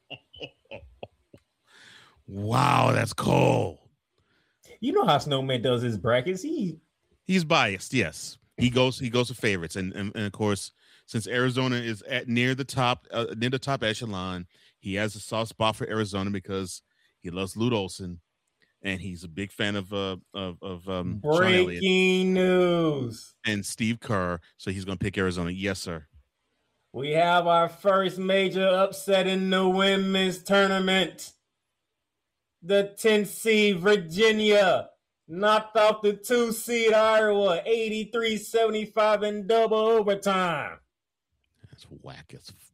Wow, that's cold. You know how Snowman does his brackets. He's biased, yes. He goes for favorites. And of course, since Arizona is near the top echelon, he has a soft spot for Arizona because he loves Lute Olson. And he's a big fan of breaking news and Steve Kerr. So he's going to pick Arizona. Yes, sir. We have our first major upset in the women's tournament. The 10th seed Virginia knocked off the 2 seed Iowa 83-75 in double overtime. That's whack as fuck.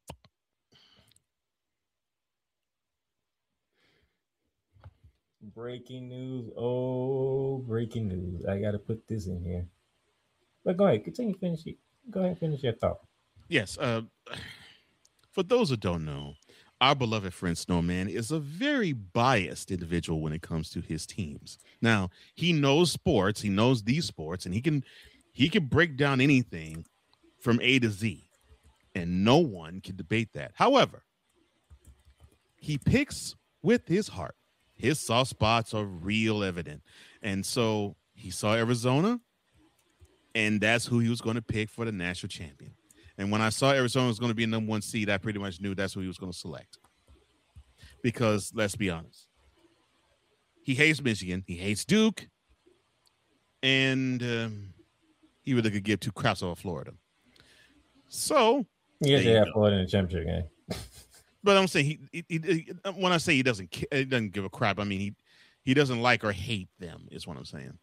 Breaking news. Oh, breaking news. I got to put this in here. But go ahead. Continue. Finish it. Go ahead and finish your thought. Yes. For those who don't know, our beloved friend Snowman is a very biased individual when it comes to his teams. Now, he knows sports. He knows these sports. And he can break down anything from A to Z. And no one can debate that. However, he picks with his heart. His soft spots are real evident. And so he saw Arizona, and that's who he was going to pick for the national champion. And when I saw Arizona was going to be a number 1 seed, I pretty much knew that's who he was going to select. Because let's be honest, he hates Michigan, he hates Duke, and he really could give 2 craps over Florida. So yes, they have Florida in the championship game. But I'm saying he when I say he doesn't give a crap, I mean he doesn't like or hate them is what I'm saying.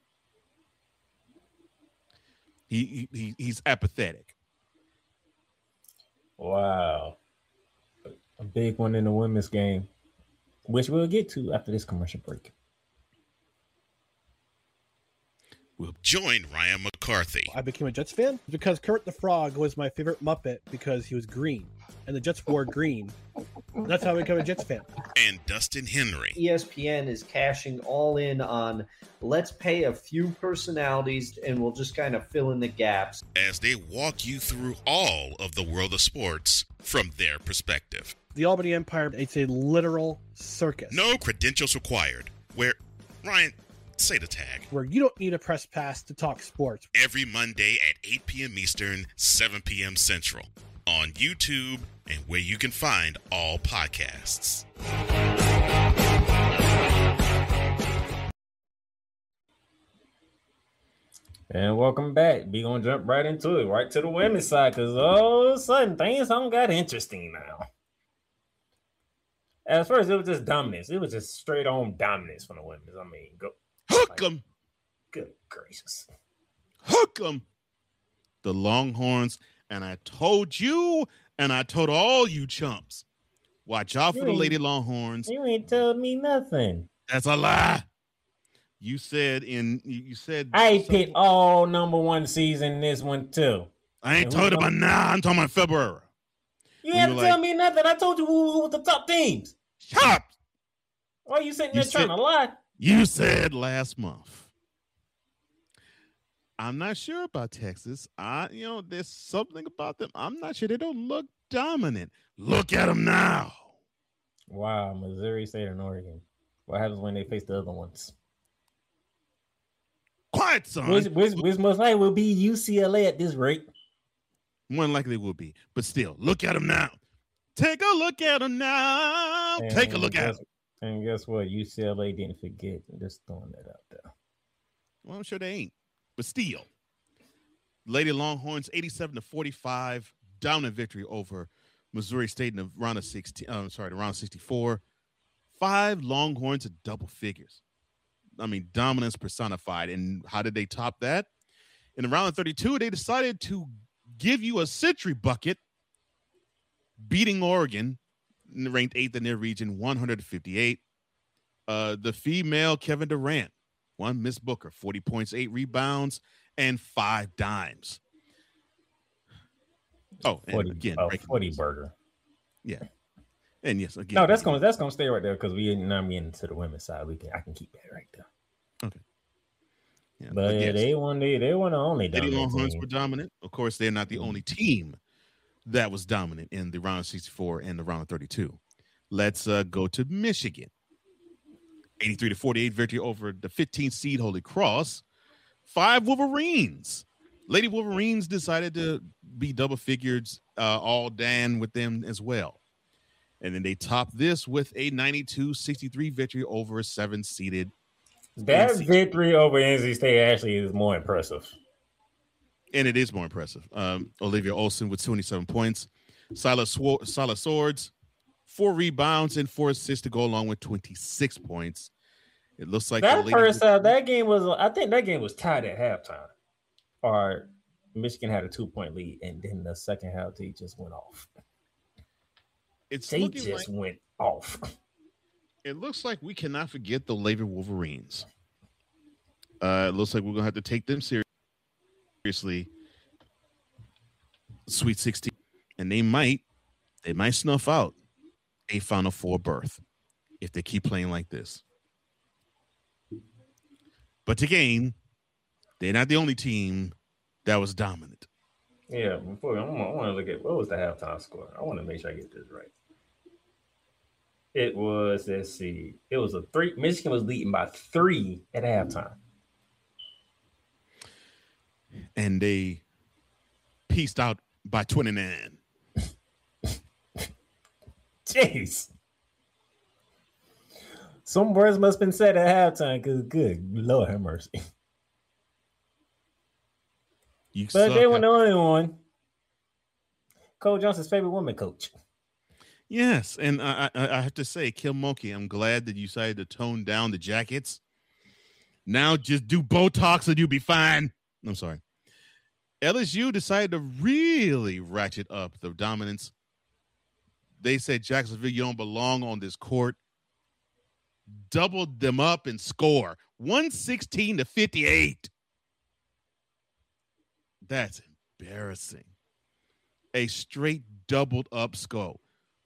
He's apathetic. Wow. A big one in the women's game, which we'll get to after this commercial break. We'll join Ryan McCarthy. I became a Jets fan because Kurt the Frog was my favorite Muppet because he was green, and the Jets wore green. That's how I became a Jets fan. And Dustin Henry. ESPN is cashing all in on let's pay a few personalities and we'll just kind of fill in the gaps. As they walk you through all of the world of sports from their perspective. The Albany Empire, it's a literal circus. No credentials required. Where, Ryan, say the tag. Where you don't need a press pass to talk sports. Every Monday at 8 p.m. Eastern, 7 p.m. Central. On YouTube and where you can find all podcasts. And welcome back. We gonna jump right into it, right to the women's side, because all of a sudden things don't got interesting now. At first, it was just dominance. It was just straight on dominance from the women's. I mean, go Hook 'em. Good gracious. Hook 'em. The Longhorns, and I told you, and I told all you chumps, watch out for the Lady Longhorns. You ain't told me nothing. That's a lie. You said I picked all #1 season this one too. I ain't talking about now. I'm talking about February. You haven't told me nothing. I told you who was the top teams. Shut up. Why are you sitting there trying to lie? You said last month. I'm not sure about Texas. There's something about them. I'm not sure. They don't look dominant. Look at them now. Wow, Missouri State and Oregon. What happens when they face the other ones? Quiet, son. Which most likely will be UCLA at this rate. More than likely will be. But still, look at them now. Take a look at them now. Take a look at them. And guess what? UCLA didn't forget. I'm just throwing that out there. Well, I'm sure they ain't. But still, Lady Longhorns 87-45 dominant victory over Missouri State in the round of 64. 5 Longhorns at double figures. I mean, dominance personified. And how did they top that? In the round of 32, they decided to give you a century bucket, beating Oregon, ranked 8th in their region, 158. The female Kevin Durant won Miss Booker, 40 points, 8 rebounds, and 5 dimes. Oh, and 40, again, 40 burger. Yeah. And yes, again. No, that's gonna stay right there because we not getting to the women's side. I can keep that right there. Okay. Yeah, but yes, they won the only Lady dominant Longhorns team. were dominant. Of course, they're not the only team that was dominant in the round of 64 and the round of 32. Let's go to Michigan. 83-48 victory over the 15th seed Holy Cross. 5 Wolverines. Lady Wolverines decided to be double figures, all Dan with them as well. And then they topped this with a 92-63 victory over a 7-seeded. That victory over NC State actually is more impressive. And it is more impressive. Olivia Olsen with 27 points. Silas Swords, 4 rebounds and 4 assists to go along with 26 points. It looks like that first half, that game was, I think that game was tied at halftime. Or Michigan had a 2-point lead, and then the second half they just went off. Went off. It looks like we cannot forget the Lady Wolverines. It looks like we're gonna have to take them seriously. Sweet 16, and they might snuff out a Final Four berth if they keep playing like this. But again, they're not the only team that was dominant. Yeah, before I want to look at what was the halftime score. I want to make sure I get this right. It was, let's see, it was a 3. Michigan was leading by 3 at halftime. And they pieced out by 29. Jeez. Some words must have been said at halftime because good Lord have mercy. But they were the only one. Coach Johnson's favorite woman coach. Yes, and I have to say, Kim Mulkey, I'm glad that you decided to tone down the jackets. Now just do Botox and you'll be fine. I'm sorry. LSU decided to really ratchet up the dominance. They said, Jacksonville, you don't belong on this court. Doubled them up and score. 116-58. That's embarrassing. A straight doubled up score.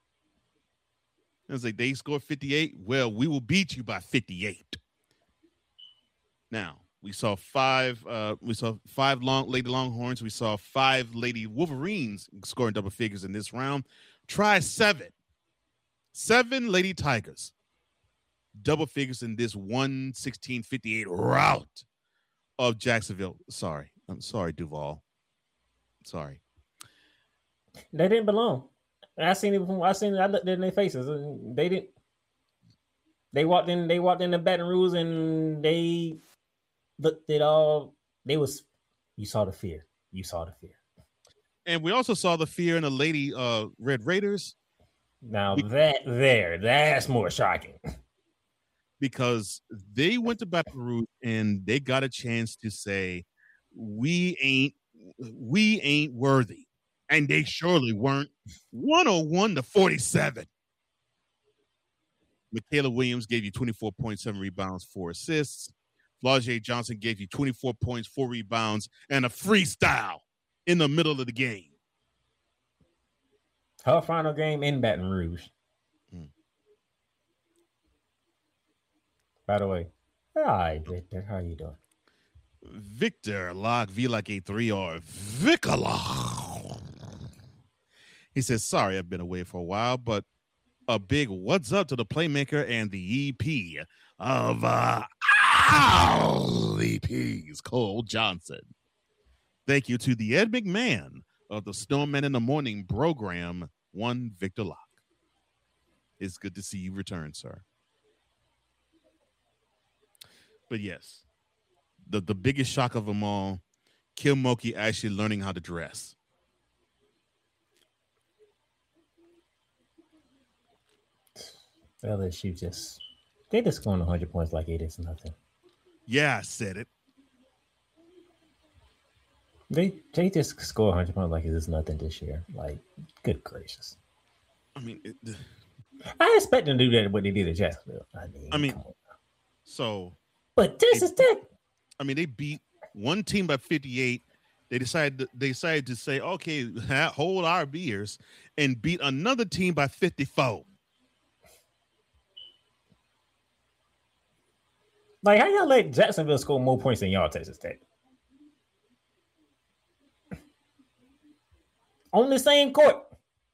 It was like they scored 58. Well, we will beat you by 58. Now, we saw 5 Lady Longhorns. We saw 5 Lady Wolverines scoring double figures in this round. Try 7. 7 Lady Tigers. Double figures in this 116-58 rout of Jacksonville. I'm sorry, Duval. Sorry. They didn't belong. I seen it. I looked in their faces. They didn't. They walked in the Baton Rouge and they looked at all. You saw the fear. And we also saw the fear in the Lady Red Raiders. Now that's more shocking. Because they went to Baton Rouge and they got a chance to say, we ain't worthy. And they surely weren't. 101-47. Michaela Williams gave you 24.7 rebounds, 4 assists. Flau'jae Johnson gave you 24 points, 4 rebounds, and a freestyle in the middle of the game. Her final game in Baton Rouge. By the way, hi, Victor. How you doing? Victor Locke, V-Lock83, or Vicalock. He says, sorry, I've been away for a while, but a big what's up to the playmaker and the EP of all EPs, Cole Johnson. Thank you to the Ed McMahon of the Snowman in the Morning program, one Victor Locke. It's good to see you return, sir. But yes, the biggest shock of them all, Kim Mulkey actually learning how to dress. LSU they just scoring 100 points like it is nothing. Yeah, I said it. They just score 100 points like it is nothing this year. Like, good gracious. I mean, I expect them to do that what they did at Jacksonville. I mean, so. But this is that. I mean, they beat one team by 58. They decided to say, okay, hold our beers, and beat another team by 54. Like, how y'all let Jacksonville score more points than y'all Texas Tech? On the same court.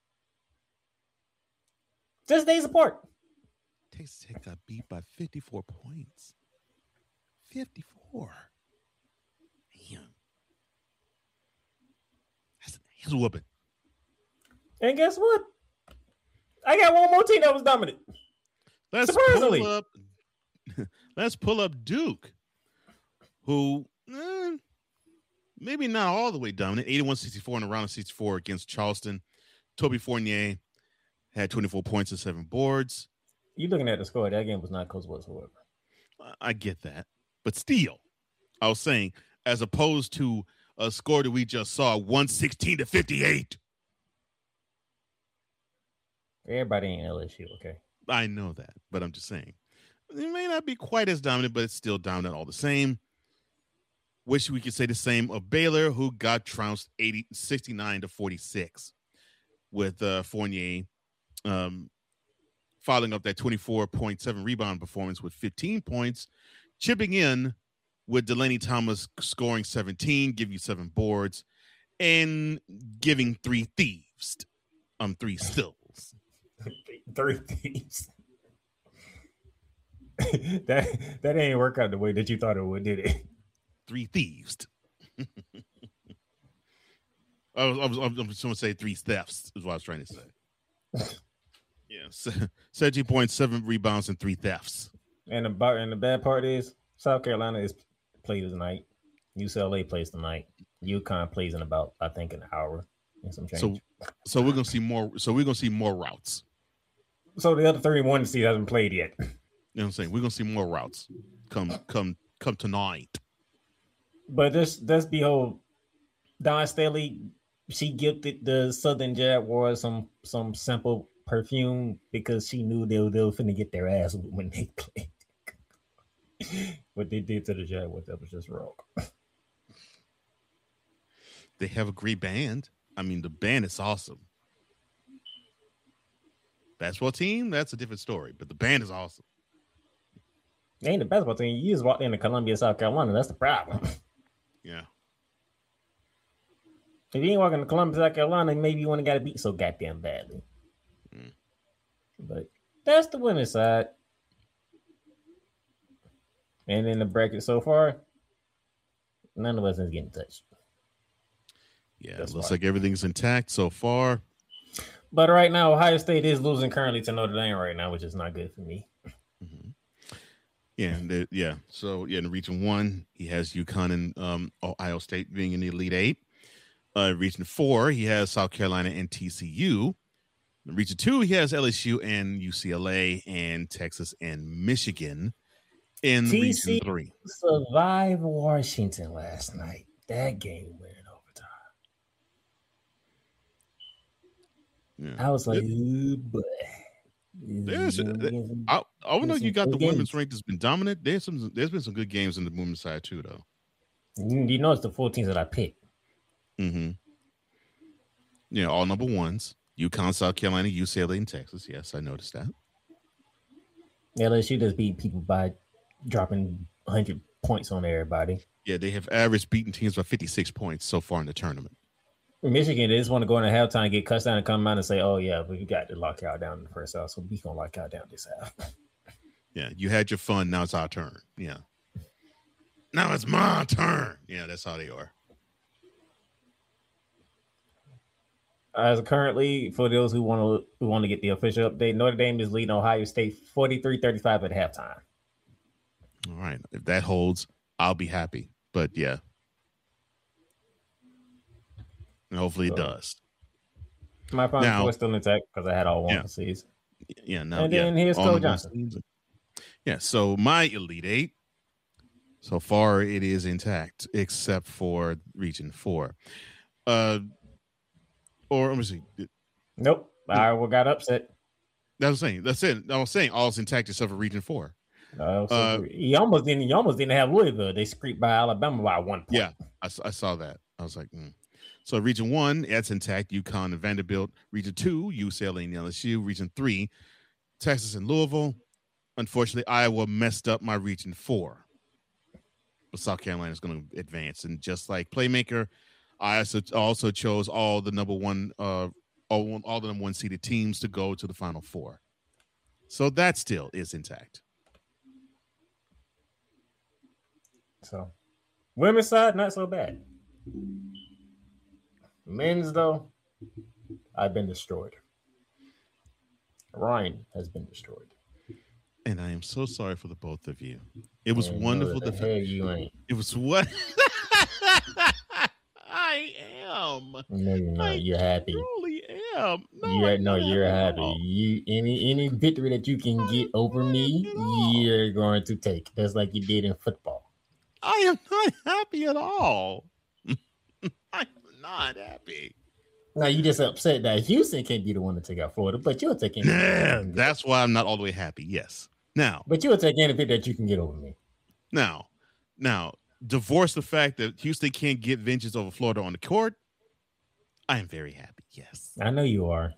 Just days apart. Texas Tech got beat by 54 points. 54. Damn. That's a whooping. And guess what? I got one more team that was dominant. Surprisingly. Let's pull up Duke, who maybe not all the way dominant. 81-64 in a round of 64 against Charleston. Toby Fournier had 24 points and 7 boards. You looking at the score? That game was not close whatsoever. I get that. But still, I was saying, as opposed to a score that we just saw, 116-58. Everybody ain't LSU, okay? I know that, but I'm just saying. It may not be quite as dominant, but it's still dominant all the same. Wish we could say the same of Baylor, who got trounced 69-46 with Fournier following up that 24.7 rebound performance with 15 points, chipping in with Delaney Thomas scoring 17, giving you 7 boards, and giving 3 thieves, 3 stills. 3 thieves. that ain't work out the way that you thought it would, did it? 3 thieves. I'm just going to say 3 thefts is what I was trying to say. Yeah, 17.7 rebounds and 3 thefts. And the bad part is South Carolina is played tonight. UCLA plays tonight. UConn plays in about, I think, an hour and some change. So we're gonna see more. So we're gonna see more routes. So the other 31 seed hasn't played yet. You know what I'm saying? We're gonna see more routes come tonight. But let's behold, Dawn Staley, she gifted the Southern Jaguars some simple perfume because she knew they were finna get their ass when they played. What they did to the Jaguars, that was just wrong. They have a great band. I mean, the band is awesome. Basketball team, that's a different story, but the band is awesome. It ain't the basketball team. You just walked into Columbia, South Carolina. That's the problem. Yeah. If you ain't walking to Columbia, South Carolina, maybe you wouldn't got to beat so goddamn badly. But That's the women's side. And in the bracket so far, none of us is getting touched. Yeah, That's it looks fine. like everything's intact so far. But right now, Ohio State is losing currently to Notre Dame right now, which is not good for me. Mm-hmm. Yeah, So in Region 1, he has UConn and Ohio State being in the Elite Eight. Region 4, he has South Carolina and TCU. In Region 2, he has LSU and UCLA and Texas and Michigan. In Region 3, survived Washington last night. That game went in overtime. Yeah. I was like, ooh, boy. I know you got the women's rank that's been dominant. There's been some good games in the women's side too, though. You know, it's the 4 teams that I picked. Mm-hmm. Yeah, all number ones: UConn, South Carolina, UCLA, and Texas. Yes, I noticed that. LSU just beat people by dropping 100 points on everybody. Yeah, they have averaged beating teams by 56 points so far in the tournament. Michigan, they just want to go into halftime, get cussed down, and come out and say, "Oh yeah, we got to lock y'all down in the first half, so we gonna lock y'all down this half." Yeah, you had your fun. Now it's our turn. Yeah, now it's my turn. Yeah, that's how they are. As currently, for those who want to get the official update, Notre Dame is leading Ohio State 43-35 at halftime. All right, if that holds, I'll be happy. But yeah. And hopefully it does. My Final Four is still intact because I had all one seeds. Yeah, and then here's Coach Johnson. Yeah, so my Elite Eight, so far it is intact except for Region 4. Or let me see. Nope, Iowa got upset. That's it. I was saying all is intact except for Region 4. You almost didn't have Louisville. They scraped by Alabama by 1 point. Yeah, I saw that. I was like, So Region 1, that's intact, UConn and Vanderbilt. Region 2, UCLA and LSU. Region 3, Texas and Louisville. Unfortunately, Iowa messed up my Region 4. But South Carolina is going to advance. And just like Playmaker, I also chose all the number one seeded teams to go to the Final Four. So that still is intact. So women's side, not so bad. Men's, though, I've been destroyed. Ryan has been destroyed. And I am so sorry for the both of you. It was wonderful. You ain't. It was what? I am. No, you're not. You're happy. I truly am. You're happy. Any victory that you can get over me, you're going to take. That's like you did in football. I am not happy at all. I'm not happy. Now you just upset that Houston can't be the one to take out Florida, but you'll take anything. That's why I'm not all the way happy. Yes. Now, but you'll take anything that you can get over me. Now, divorce the fact that Houston can't get vengeance over Florida on the court. I am very happy. Yes, I know you are.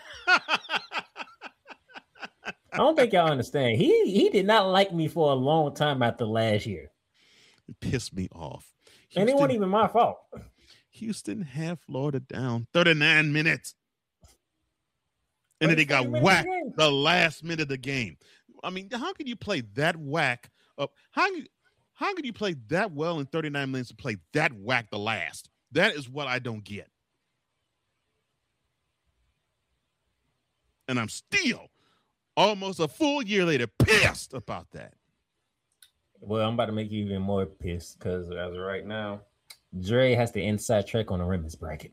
I don't think y'all understand. He did not like me for a long time after last year. It pissed me off. Houston, and it wasn't even my fault. Houston had Florida down 39 minutes. And then they got whacked the last minute of the game. I mean, how can you play that whack up? How can you play that well in 39 minutes to play that whack the last? That is what I don't get. And I'm still almost a full year later pissed about that. Well, I'm about to make you even more pissed because as of right now, Dre has the inside track on the women's bracket.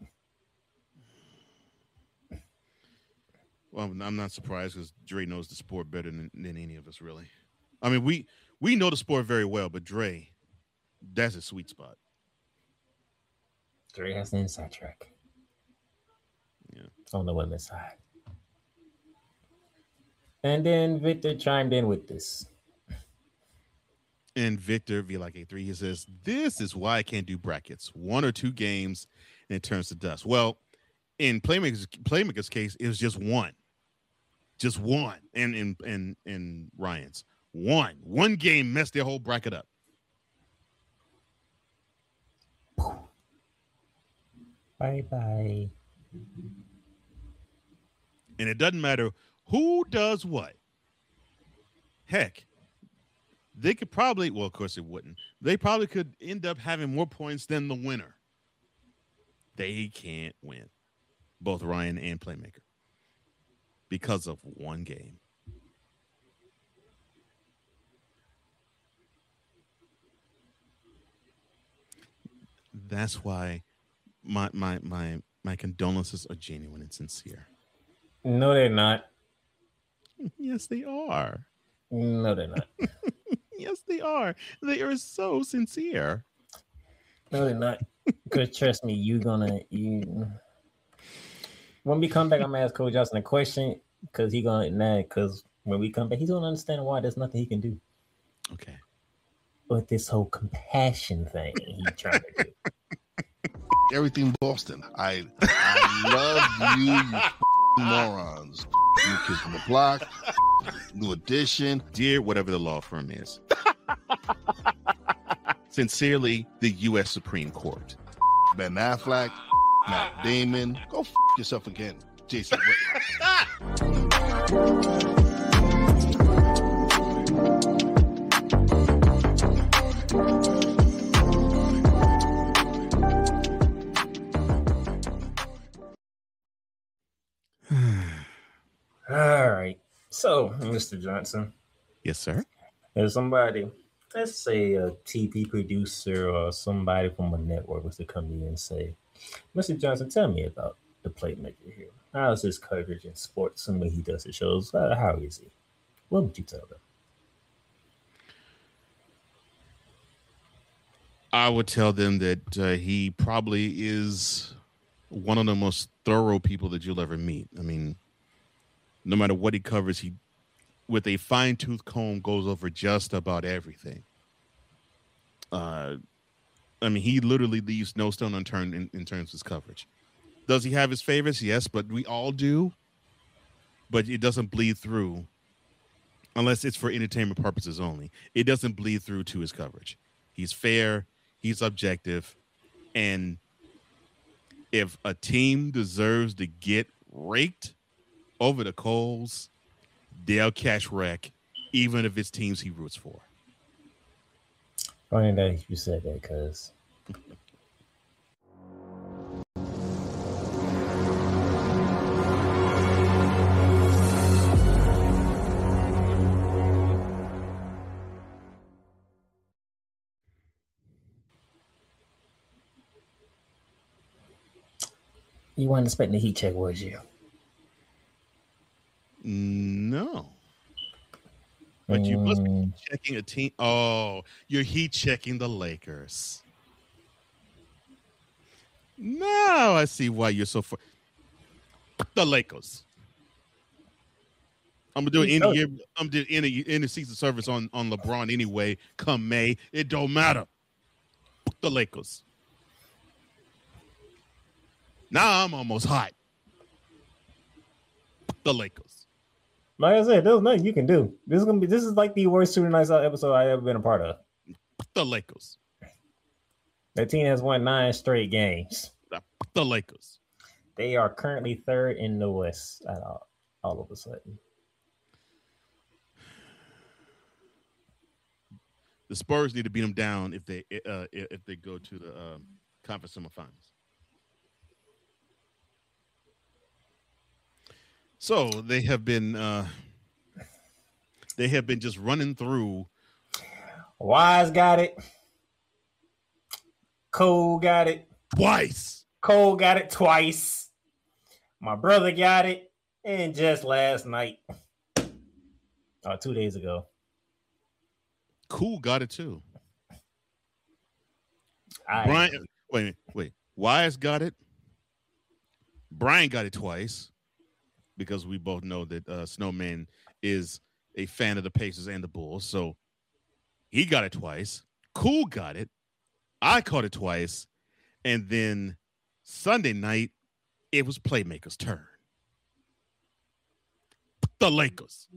Well, I'm not surprised because Dre knows the sport better than any of us, really. I mean, we know the sport very well, but Dre, that's a sweet spot. Dre has the inside track. Yeah. On the women's side. And then Victor chimed in with this. And Victor, V-Like-A3, he says, this is why I can't do brackets. 1 or 2 games, and it turns to dust. Well, in Playmaker's case, it was just one. Just one. And in Ryan's. One game messed their whole bracket up. Bye-bye. And it doesn't matter who does what. Heck, they could probably, well, of course it wouldn't. They probably could end up having more points than the winner. They can't win, both Ryan and Playmaker, because of one game. That's why my condolences are genuine and sincere. No, they're not. Yes, they are. No, they're not. Yes, they are. They are so sincere. No, they're not. Because trust me, when we come back, I'm gonna ask Coach Johnson a question because because when we come back, he's gonna understand why there's nothing he can do. Okay. But this whole compassion thing he's trying to do. Everything Boston. I love you morons. New Kids on the Block, New Edition. Dear whatever the law firm is. Sincerely, the U.S. Supreme Court. Ben Affleck, Matt Damon. Go yourself again, Jason Whitlock. All right. So, Mr. Johnson. Yes, sir. There's somebody, let's say a TV producer or somebody from a network was to come to you and say, Mr. Johnson, tell me about the Playmaker here. How is his coverage in sports and when he does his shows? How is he? What would you tell them? I would tell them that he probably is one of the most thorough people that you'll ever meet. I mean, no matter what he covers, he, with a fine-tooth comb, goes over just about everything. I mean, he literally leaves no stone unturned in terms of his coverage. Does he have his favorites? Yes, but we all do. But it doesn't bleed through, unless it's for entertainment purposes only. It doesn't bleed through to his coverage. He's fair. He's objective. And if a team deserves to get raked over the coals, they'll catch wreck, even if it's teams he roots for. Funny that you said that, because you weren't expecting the heat check, was you? No. But you must be checking a team. Oh, you're heat checking the Lakers. Now I see why you're so far. The Lakers. I'm gonna do it any year. I'm doing any season service on LeBron anyway. Come May, it don't matter. The Lakers. Now I'm almost hot. The Lakers. Like I said, there's nothing you can do. This is like the worst Super Nights Out episode I've ever been a part of. The Lakers. That team has won 9 straight games. The Lakers. They are currently 3rd in the West all of a sudden. The Spurs need to beat them down if they go to the conference semifinals. So they have been just running through. Wise got it. Cole got it twice. Cole got it twice. My brother got it, and just last night, 2 days ago, Cool got it too. Brian, wait. Wise got it. Brian got it twice. Because we both know that Snowman is a fan of the Pacers and the Bulls. So he got it twice. Cool got it. I caught it twice. And then Sunday night, it was Playmaker's turn. The Lakers.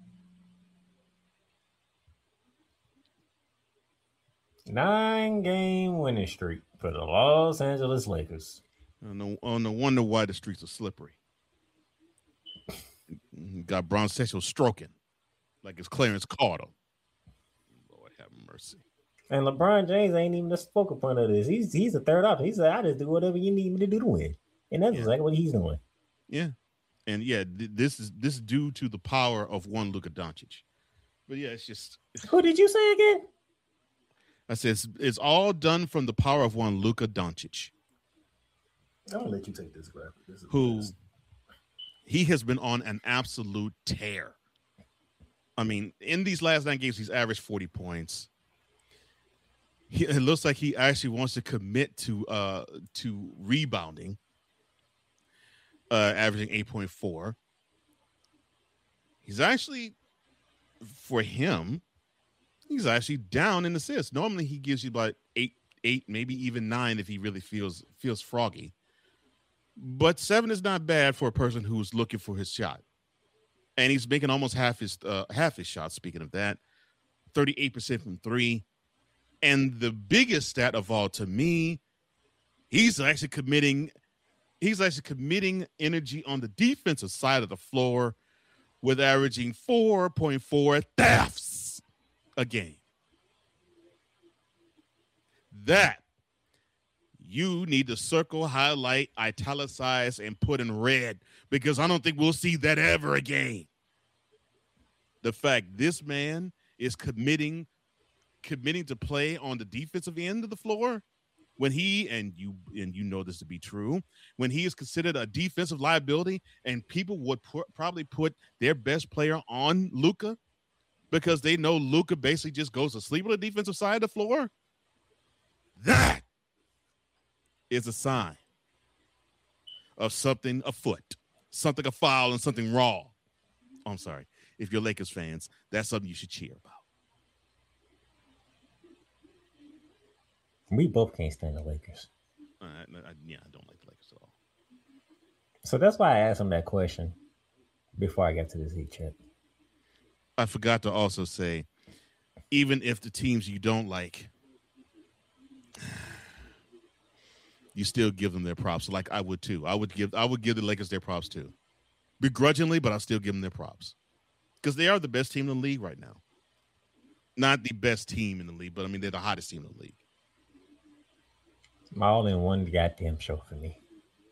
Nine-game winning streak for the Los Angeles Lakers. No wonder why the streets are slippery. Got Bron Sexual stroking. like it's Clarence Carter. Lord have mercy. And LeBron James ain't even the focal point of this. He's the third option. He said, "I just do whatever you need me to do to win," and that's exactly what he's doing. Yeah, and this is due to the power of one Luka Doncic. But yeah, it's just who did you say again? I said it's all done from the power of one Luka Doncic. I'm gonna let you take this graphic. He has been on an absolute tear. I mean, in these last 9 games, he's averaged 40 points. It looks like he actually wants to commit to rebounding, averaging 8.4. He's actually, for him, he's actually down in assists. Normally, he gives you about 8, maybe even 9 if he really feels froggy. But 7 is not bad for a person who's looking for his shot. And he's making almost half his shots. Speaking of that, 38% from 3. And the biggest stat of all to me, he's actually committing energy on the defensive side of the floor with averaging 4.4 thefts a game. That you need to circle, highlight, italicize, and put in red, because I don't think we'll see that ever again. The fact this man is committing to play on the defensive end of the floor when he, and you know this to be true, when he is considered a defensive liability, and people would probably put their best player on Luka because they know Luka basically just goes to sleep on the defensive side of the floor. That is a sign of something afoot, something afoul, and something wrong. I'm sorry. If you're Lakers fans, that's something you should cheer about. We both can't stand the Lakers. I don't like the Lakers at all. So that's why I asked him that question before I got to this heat check. I forgot to also say, even if the teams you don't like, you still give them their props. Like I would too. I would give the Lakers their props too. Begrudgingly, but I'll still give them their props. Because they are the best team in the league right now. Not the best team in the league, but I mean, they're the hottest team in the league. All in one goddamn show for me.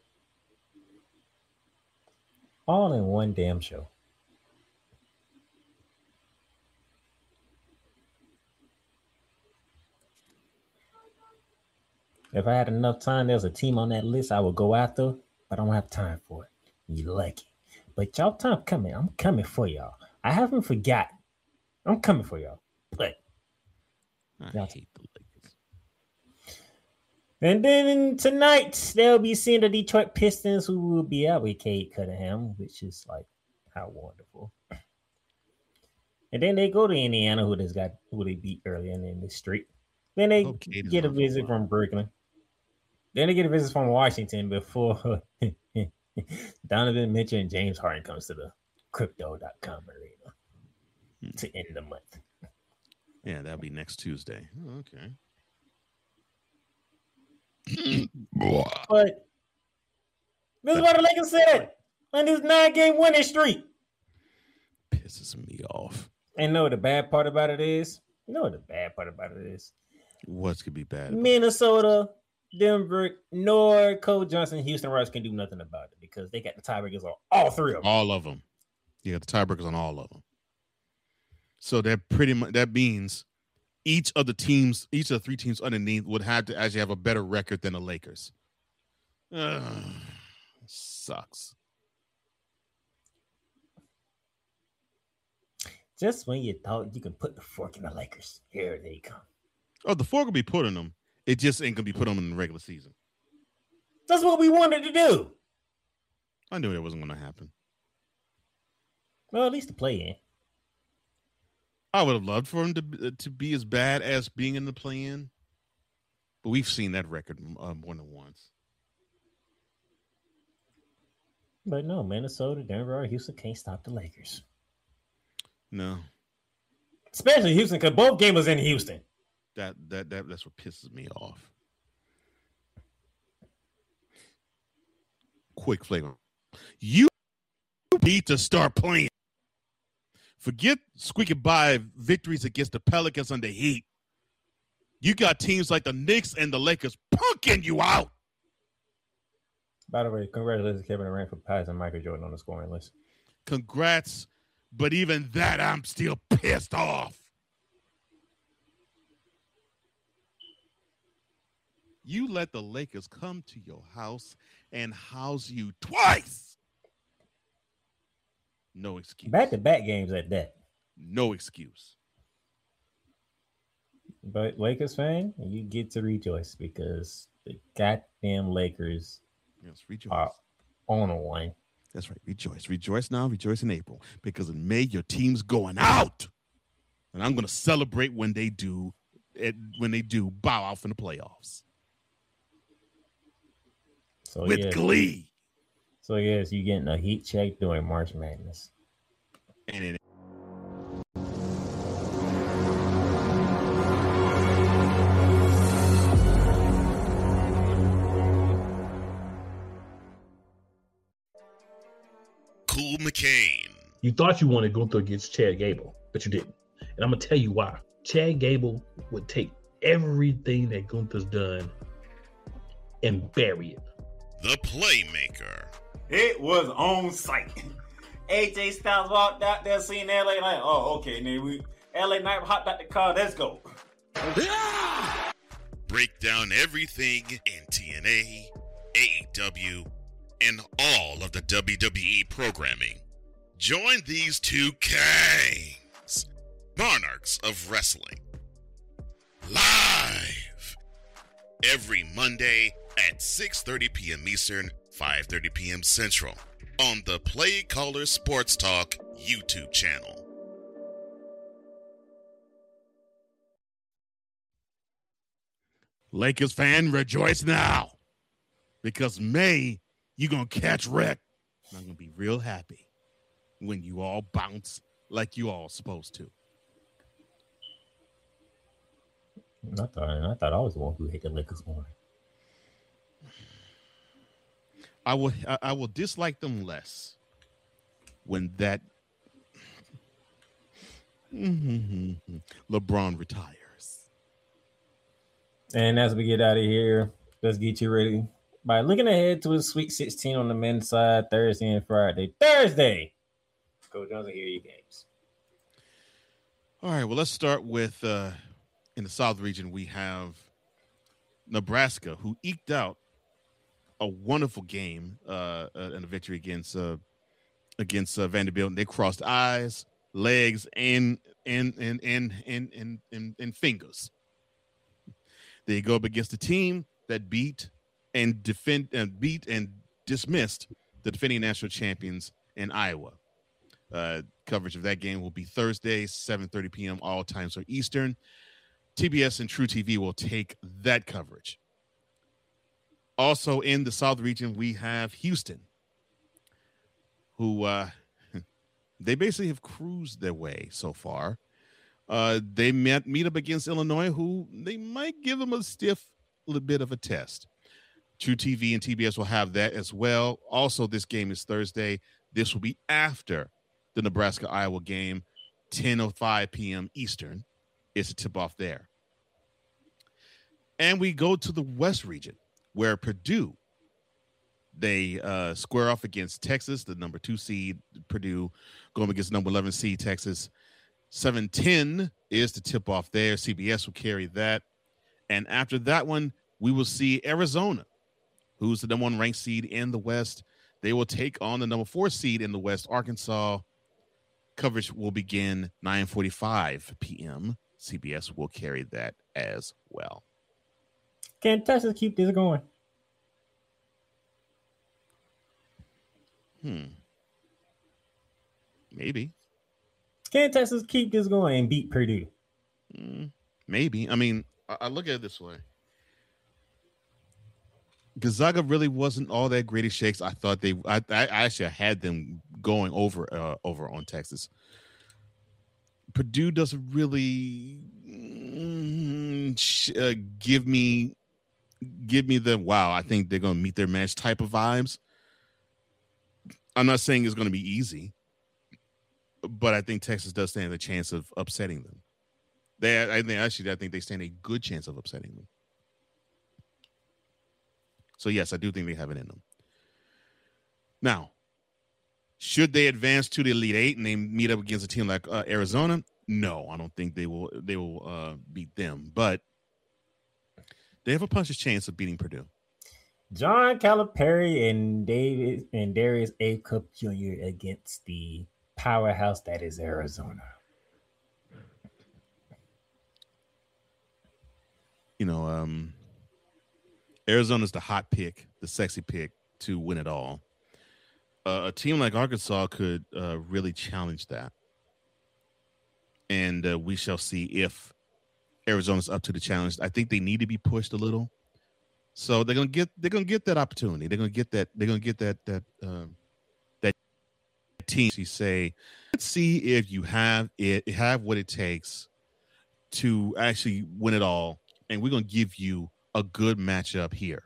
All in one damn show. If I had enough time, there's a team on that list I would go after, but I don't have time for it. You like it. But y'all time coming. I'm coming for y'all. I haven't forgotten. I'm coming for y'all. But I hate the Lakers. And then tonight, they'll be seeing the Detroit Pistons, who will be out with Cade Cunningham, which is like, how wonderful. And then they go to Indiana, who they beat earlier in the streak. Then they get a visit from Brooklyn. Then they get a visit from Washington before Donovan Mitchell and James Harden comes to the Crypto.com arena to end the month. Yeah, that'll be next Tuesday. Oh, okay. But this is what the Lakers said on this 9-game winning streak. Pisses me off. And know what the bad part about it is? What could be bad? Minnesota, Denver, nor Cole Johnson, Houston Rockets can do nothing about it because they got the tiebreakers on all 3 of them. All of them. You got the tiebreakers on all of them. So that pretty much that means each of the 3 teams underneath would have to actually have a better record than the Lakers. Sucks. Just when you thought you could put the fork in the Lakers, here they come. Oh, the fork will be put in them. It just ain't gonna be put on them in the regular season. That's what we wanted to do. I knew it wasn't gonna happen. Well, at least to play in. I would have loved for him to be as bad as being in the play-in, but we've seen that record more than once. But no, Minnesota, Denver, or Houston can't stop the Lakers. No, especially Houston, because both games was in Houston. That's what pisses me off. Quick flavor. You need to start playing. Forget squeaky by victories against the Pelicans under heat. You got teams like the Knicks and the Lakers punking you out. By the way, congratulations, Kevin Durant, for passing Michael Jordan on the scoring list. Congrats, but even that, I'm still pissed off. You let the Lakers come to your house and house you twice. No excuse. Back-to-back games at that. No excuse. But Lakers fan, you get to rejoice because the goddamn Lakers are on one. That's right. Rejoice. Rejoice now. Rejoice in April. Because in May, your team's going out. And I'm going to celebrate when they do bow out from the playoffs. So with glee. So yes, you're getting a heat check during March Madness. And it Cool McCain. You thought you wanted Gunther against Chad Gable, but you didn't. And I'm going to tell you why. Chad Gable would take everything that Gunther's done and bury it. The Playmaker. It was on site. AJ Styles walked out there seeing LA Knight. Oh, okay. Then LA Knight hopped out the car. Let's go. Break down everything in TNA, AEW, and all of the WWE programming. Join these two kings, monarchs of wrestling, live every Monday at 6:30 p.m. Eastern, 5:30 p.m. Central on the Play Caller Sports Talk YouTube channel. Lakers fan, rejoice now. Because May, you're going to catch wreck. And I'm going to be real happy when you all bounce like you all supposed to. I thought I was the one who hate the Lakers more. I will dislike them less when that LeBron retires. And as we get out of here, let's get you ready by looking ahead to a Sweet 16 on the men's side Thursday and Friday. Thursday, Coach Jones, hear your games. All right, well, let's start with in the South region, we have Nebraska, who eked out a wonderful game and a victory against Vanderbilt. They crossed eyes, legs, and fingers. They go up against a team that beat and dismissed the defending national champions in Iowa. Coverage of that game will be Thursday, 7:30 p.m. all times are Eastern. TBS and True TV will take that coverage. Also in the South region, we have Houston, who they basically have cruised their way so far. They meet up against Illinois, who they might give them a stiff little bit of a test. True TV and TBS will have that as well. Also, this game is Thursday. This will be after the Nebraska-Iowa game, 10:05 p.m. Eastern. It's a tip-off there. And we go to the West region, where Purdue, they square off against Texas, the number 2 seed. Purdue going against number 11 seed Texas. 7:10 is the tip-off there. CBS will carry that. And after that one, we will see Arizona, who's the number 1 ranked seed in the West. They will take on the number 4 seed in the West, Arkansas. Coverage will begin 9:45 p.m. CBS will carry that as well. Can Texas keep this going? Maybe. Can Texas keep this going and beat Purdue? Maybe. I mean, I look at it this way. Gonzaga really wasn't all that great at shakes. I thought I actually had them going over on Texas. Purdue doesn't really give me the wow. I think they're going to meet their match type of vibes. I'm not saying it's going to be easy, but I think Texas does stand a chance of upsetting them. I think they stand a good chance of upsetting them. So yes, I do think they have it in them. Now, should they advance to the Elite Eight and they meet up against a team like Arizona? No, I don't think they will. They will beat them, but they have a puncher's chance of beating Purdue. John Calipari and Darius A. Cup Jr. against the powerhouse that is Arizona. You know, Arizona's the hot pick, the sexy pick to win it all. A team like Arkansas could really challenge that. And we shall see if Arizona's up to the challenge. I think they need to be pushed a little. So they're gonna get that opportunity. They're gonna get that team to say, let's see if you have what it takes to actually win it all. And we're going to give you a good matchup here.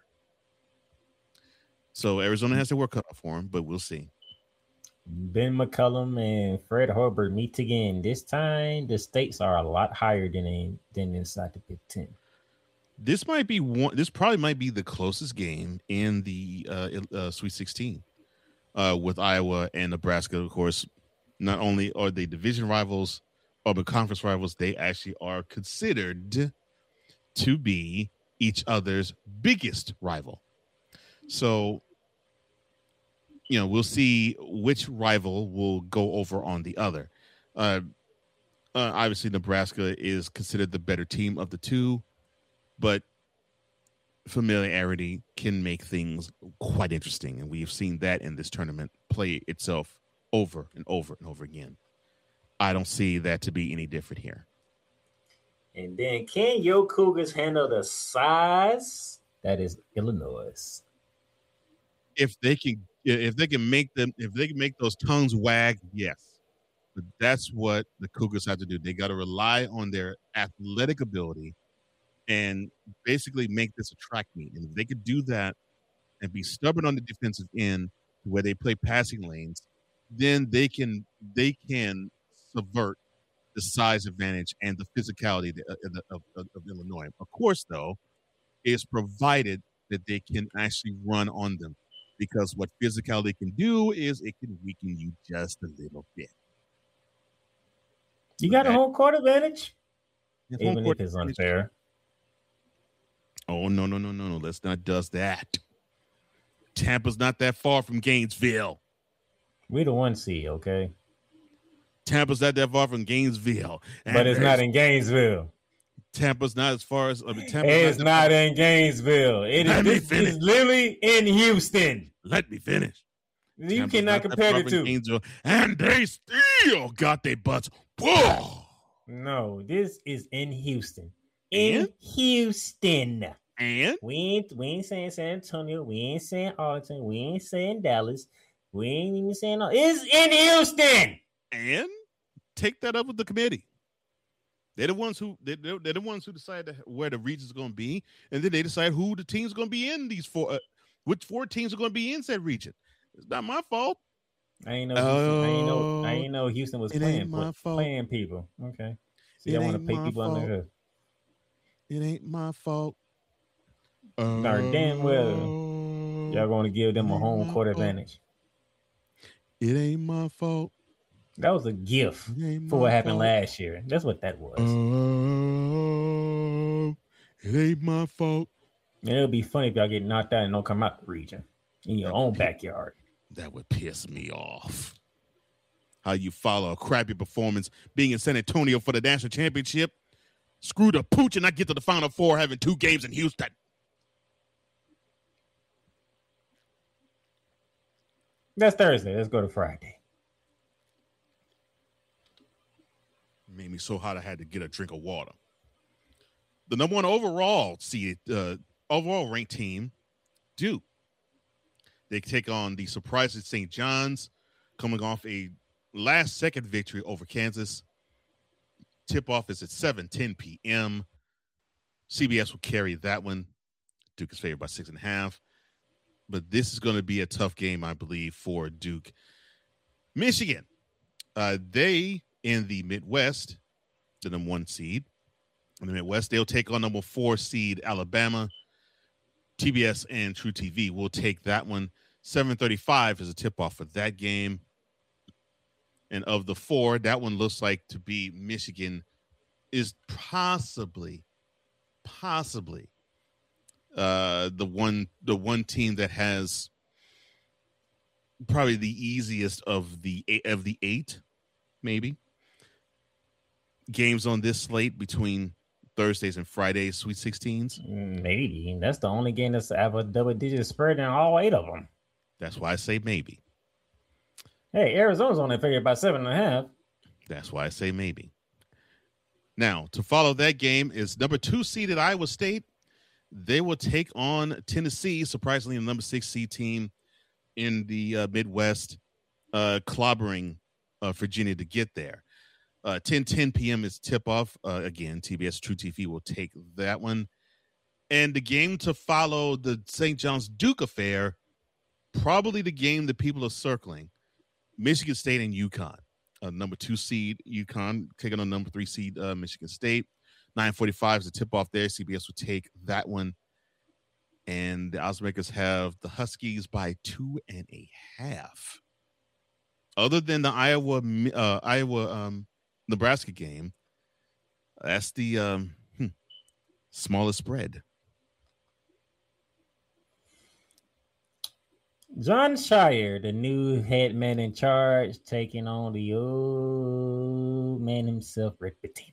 So Arizona has to work up for him, but we'll see. Ben McCullum and Fred Hoiberg meet again. This time, the stakes are a lot higher than inside the Big Ten. This probably might be the closest game in the Sweet 16 with Iowa and Nebraska. Of course, not only are they division rivals or the conference rivals, they actually are considered to be each other's biggest rival. So, you know, we'll see which rival will go over on the other. Obviously, Nebraska is considered the better team of the two, but familiarity can make things quite interesting. And we've seen that in this tournament play itself over and over and over again. I don't see that to be any different here. And then, can your Cougars handle the size that is Illinois? If they can make those tongues wag, yes. But that's what the Cougars have to do. They got to rely on their athletic ability and basically make this a track meet. And if they could do that and be stubborn on the defensive end where they play passing lanes, then they can subvert the size advantage and the physicality of Illinois. Of course, though, is provided that they can actually run on them, because what physicality can do is it can weaken you just a little bit. You got a home court advantage? Even if it's unfair. Oh, no. Let's not do that. Tampa's not that far from Gainesville. We're the 1 seed, okay? Tampa's not that far from Gainesville. But it's not in Gainesville. Tampa's not as far as... It's not in Gainesville. It's literally in Houston. Let me finish. You Tampa's cannot compare the two. Gainesville, and they still got their butts. Whoa! No, this is in Houston. Houston. And? We ain't saying San Antonio. We ain't saying Arlington. We ain't saying Dallas. We ain't even saying... It's in Houston. And take that up with the committee. They're the ones who decide where the regions are going to be, and then they decide who the teams are going to be in these four. Which 4 teams are going to be in said region? It's not my fault. I ain't know Houston was playing people. Okay, see, I want to pay people on the hood. It ain't my fault. Damn well, y'all going to give them a home court advantage. It ain't my fault. That was a gift for what happened last year. That's what that was. It ain't my fault. And it'll be funny if y'all get knocked out and don't come out the region in your own backyard. That would piss me off. How you follow a crappy performance being in San Antonio for the national championship? Screw the pooch and I get to the Final Four having 2 games in Houston. That's Thursday. Let's go to Friday. Made me so hot I had to get a drink of water. The number 1 overall ranked team, Duke. They take on the surprising St. John's, coming off a last-second victory over Kansas. Tip-off is at 7:10 p.m. CBS will carry that one. Duke is favored by 6.5. But this is going to be a tough game, I believe, for Duke. Michigan They in the Midwest, the number 1 seed in the Midwest, they'll take on number 4 seed Alabama. TBS and True TV will take that one. 7:35 is a tip-off for that game. And of the 4, that one looks like to be Michigan is possibly the one team that has probably the easiest of the 8, maybe games on this slate between Thursdays and Fridays, Sweet 16s. Maybe that's the only game that's have a double-digit spread in all 8 of them. That's why I say maybe. Hey, Arizona's only figured by 7.5. That's why I say maybe. Now, to follow that game is number 2 seeded Iowa State. They will take on Tennessee, surprisingly, the number 6 seed team in the Midwest, clobbering Virginia to get there. 10 p.m. is tip-off. Again, TBS True TV will take that one. And the game to follow, the St. John's Duke affair, probably the game that people are circling. Michigan State and UConn. Number 2 seed UConn taking on number 3 seed Michigan State. 9:45 is the tip-off there. CBS will take that one. And the oddsmakers have the Huskies by 2.5. Other than the Nebraska game, that's the smallest spread. John Shire, the new head man in charge, taking on the old man himself, Rick Pitino.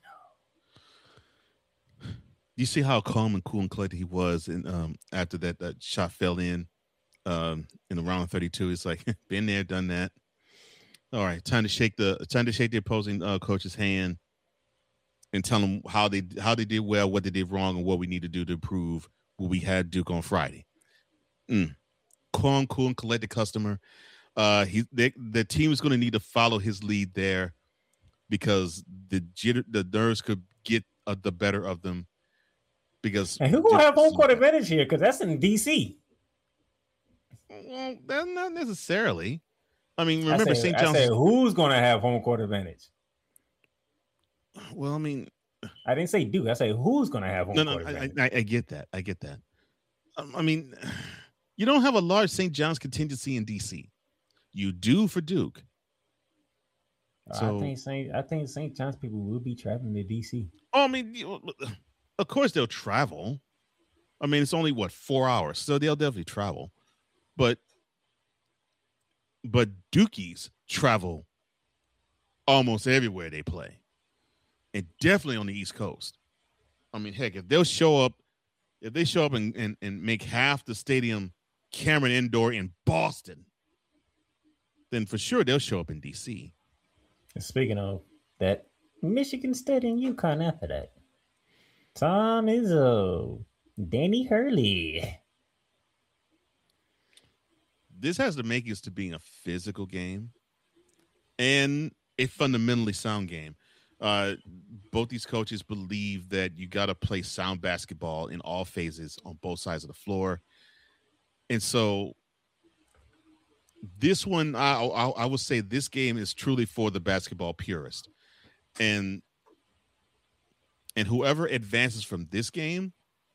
You see how calm and cool and collected he was in, after that shot fell in the round of 32. It's like, been there, done that. All right, time to shake the opposing coach's hand and tell them how they did well, what they did wrong, and what we need to do to improve what we had Duke on Friday. Calm, cool, and collected customer. The team is going to need to follow his lead there because the nerves could get the better of them. Because and who gonna have home court advantage here? Because that's in DC. Well, that's not necessarily. I mean, remember St. John's. I said who's gonna have home court advantage? Well, I mean, I didn't say Duke. I said who's gonna have home court advantage. I get that. I get that. I mean, you don't have a large St. John's contingency in DC. You do for Duke. So I think St. John's people will be traveling to DC. Oh, I mean, of course they'll travel. I mean, it's only 4 hours, so they'll definitely travel. But Dukies travel almost everywhere they play, and definitely on the East Coast. I mean, heck, if they show up and make half the stadium Cameron Indoor in Boston, then for sure they'll show up in DC. And speaking of that, Michigan State and UConn after that. Tom Izzo, Danny Hurley. This has the makings to being a physical game and a fundamentally sound game. Both these coaches believe that you got to play sound basketball in all phases on both sides of the floor. And so this one, I would say this game is truly for the basketball purist. And whoever advances from this game,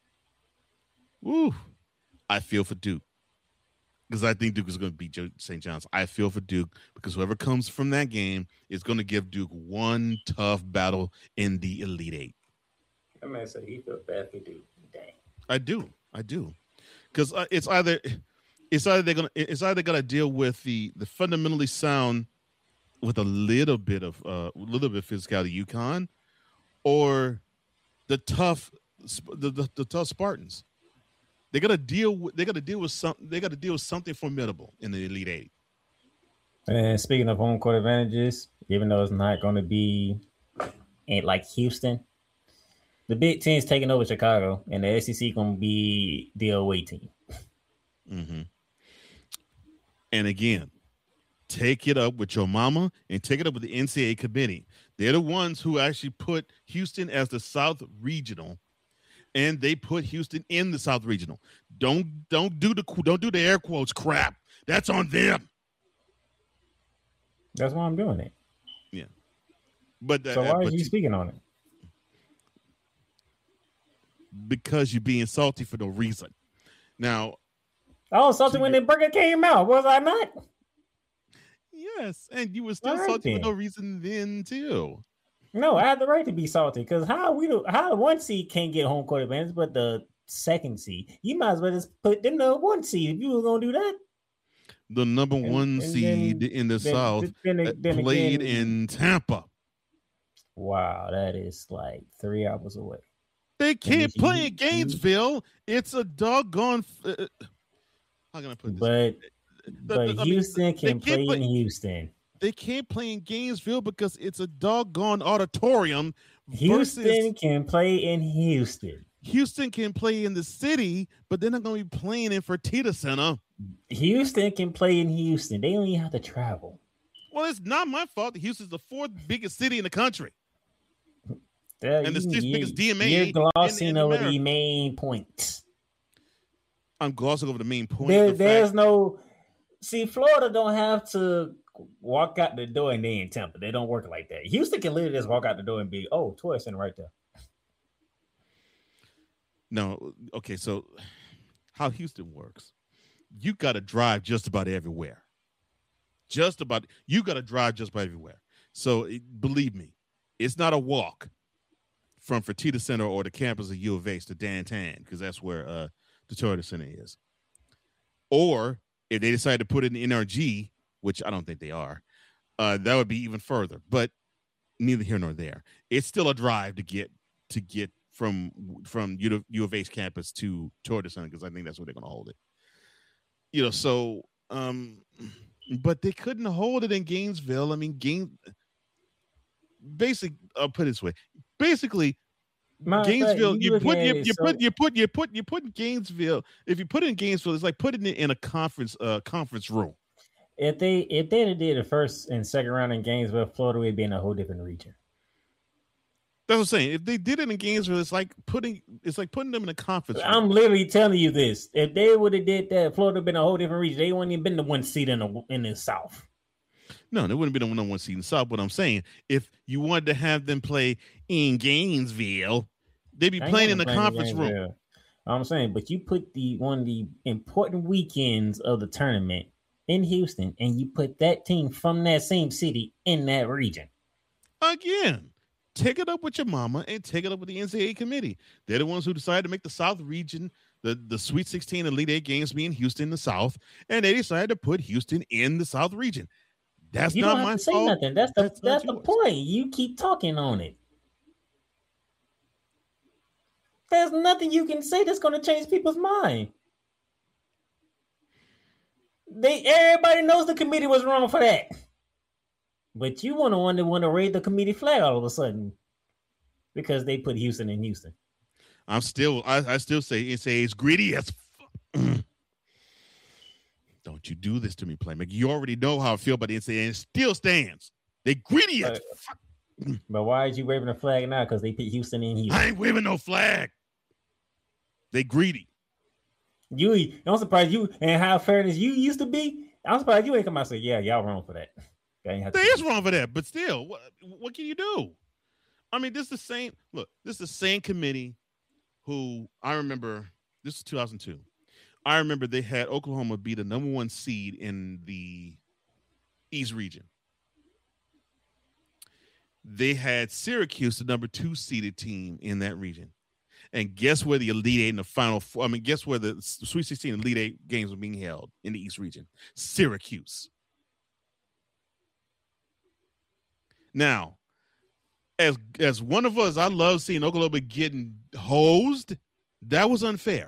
I feel for Duke. Because I think Duke is going to beat St. John's. I feel for Duke because whoever comes from that game is going to give Duke one tough battle in the Elite Eight. That man said he felt bad for Duke. Dang. I do. Because it's either they're gonna deal with the fundamentally sound with a little bit of physicality UConn, or the tough Spartans. They got to deal with something formidable in the Elite Eight. And speaking of home court advantages, even though it's not going to be like Houston, the Big Ten's taking over Chicago, and the SEC going to be the away team. Mm-hmm. And again, take it up with your mama and take it up with the NCAA committee. They're the ones who actually put Houston as the South Regional. And they put Houston in the South Regional. Don't do the air quotes crap. That's on them. That's why I'm doing it. But So why are but you speaking on it? because you're being salty for no reason. Now, I was salty when the burger came out, was I not? yes, and you were still All right, salty for no then. reason then too. No, I have the right to be salty because how the 1 seed can't get home court advantage, but the 2nd seed, you might as well just put them the 1 seed if you were gonna do that. The number one seed in the South played in Tampa. Wow, that is like 3 hours away. They can't play in Gainesville. It's a doggone. How can I put this? But Houston can play in Houston. They can't play in Gainesville because it's a doggone auditorium. Houston can play in Houston. Houston can play in the city, but they're not going to be playing in Fertitta Center. Houston can play in Houston. They don't even have to travel. Well, it's not my fault. Houston's the 4th biggest city in the country. And the 6th biggest DMA. You're glossing in over America. the main points. I'm glossing over the main point. There's no. See, Florida don't have to walk out the door and they in Tampa. They don't work like that. Houston can literally just walk out the door and be, Toy Center right there. No, okay. So, how Houston works? You got to drive just about everywhere. You got to drive just about everywhere. So, believe me, it's not a walk from Fertitta Center or the campus of U of H to downtown because that's where the Toyota Center is. Or if they decide to put it in NRG, which I don't think they are, that would be even further. But neither here nor there. It's still a drive to get from U of H campus to Toyota Center because I think that's where they're going to hold it. So but they couldn't hold it in Gainesville. I mean, I'll put it this way. Basically, Gainesville, you put Gainesville. If you put it in Gainesville, it's like putting it in a conference room. If they did the 1st and 2nd round in Gainesville, Florida would be in a whole different region. That's what I'm saying. If they did it in Gainesville, it's like putting them in a conference room. I'm literally telling you this. If they would have did that, Florida would have been a whole different region. They wouldn't even been the 1 seed in the South. No, they wouldn't be the number 1 seed in the South. But I'm saying, if you wanted to have them play in Gainesville, they'd be playing in the conference room. I'm saying, but you put one of the important weekends of the tournament in Houston, and you put that team from that same city in that region. Again, take it up with your mama and take it up with the NCAA committee. They're the ones who decided to make the South region, the Sweet 16 Elite 8 games be in Houston, the South, and they decided to put Houston in the South region. That's not my fault. Say nothing. That's the point. You keep talking on it. There's nothing you can say that's going to change people's mind. Everybody knows the committee was wrong for that. But you want to raise the committee flag all of a sudden because they put Houston in Houston. I still say it's greedy as fuck. Don't you do this to me, Playmaker. You already know how I feel about the NCAA, and it still stands. They greedy as fuck. But why is you waving a flag now? Because they put Houston in Houston. I ain't waving no flag. They greedy. I'm surprised you and how fairness you used to be. I'm surprised you ain't come out and say, yeah, y'all wrong for that. They is wrong for that, but still, what can you do? I mean, this is the same committee who I remember, this is 2002. I remember they had Oklahoma be the number 1 seed in the East region. They had Syracuse, the number 2 seeded team in that region. And guess where the Elite 8 in the Final Four, guess where the Sweet 16 Elite 8 games were being held in the East region? Syracuse. Now, as one of us, I love seeing Oklahoma getting hosed. That was unfair.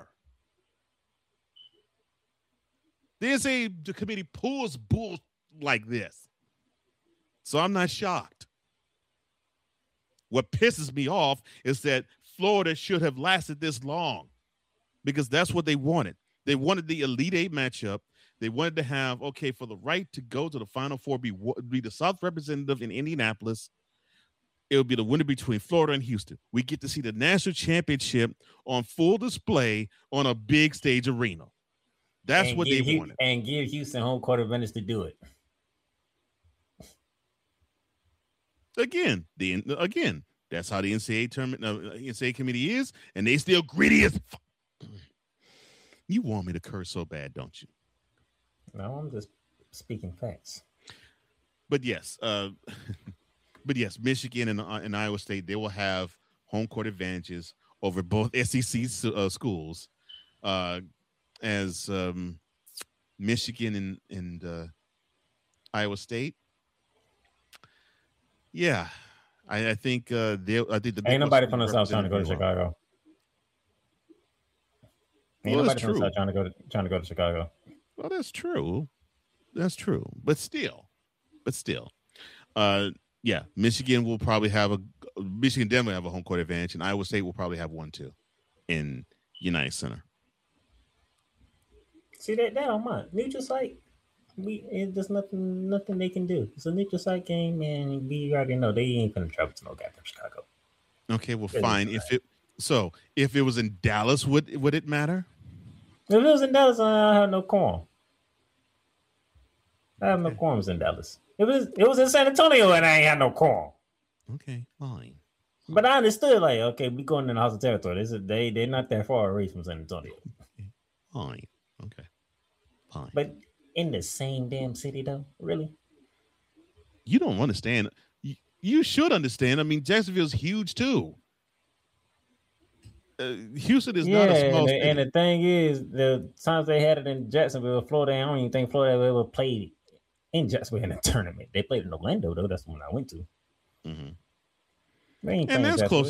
They didn't say the committee pulls bull like this. So I'm not shocked. What pisses me off is that Florida should have lasted this long because that's what they wanted. They wanted the Elite 8 matchup. They wanted to have, for the right to go to the Final Four, be the South representative in Indianapolis. It would be the winner between Florida and Houston. We get to see the national championship on full display on a big stage arena. That's what they wanted. And give Houston home court advantage to do it. Again, that's how the NCAA tournament, NCAA committee is, and they still gritty as fuck. You want me to curse so bad, don't you? No, I'm just speaking facts. But yes, Michigan and Iowa State, they will have home court advantages over both SEC schools, as Michigan and Iowa State. Yeah, I think the ain't nobody from the South trying to go to Chicago. Ain't nobody from the South trying to go to Chicago. Well, that's true. That's true. But still, yeah, Michigan definitely have a home court advantage, and Iowa State will probably have one too in United Center. See that don't mind. Neutral site, there's nothing they can do. It's a neutral site game, and we already know they ain't gonna travel to no goddamn Chicago. Okay, well, fine. If it was in Dallas, would it matter? If it was in Dallas, I have no qualm. I have no qualms in Dallas. It was in San Antonio, and I ain't had no qualm. Okay, fine. But I understood, like, okay, we going in the hostile territory. They're not that far away from San Antonio. Fine. Okay. Fine. But in the same damn city, though, really? You don't understand. You should understand. I mean, Jacksonville's huge too. Houston is not a small city. And the thing is, the times they had it in Jacksonville, Florida, I don't even think Florida ever played in Jacksonville in a tournament. They played in Orlando, though. That's the one I went to. Mm-hmm. And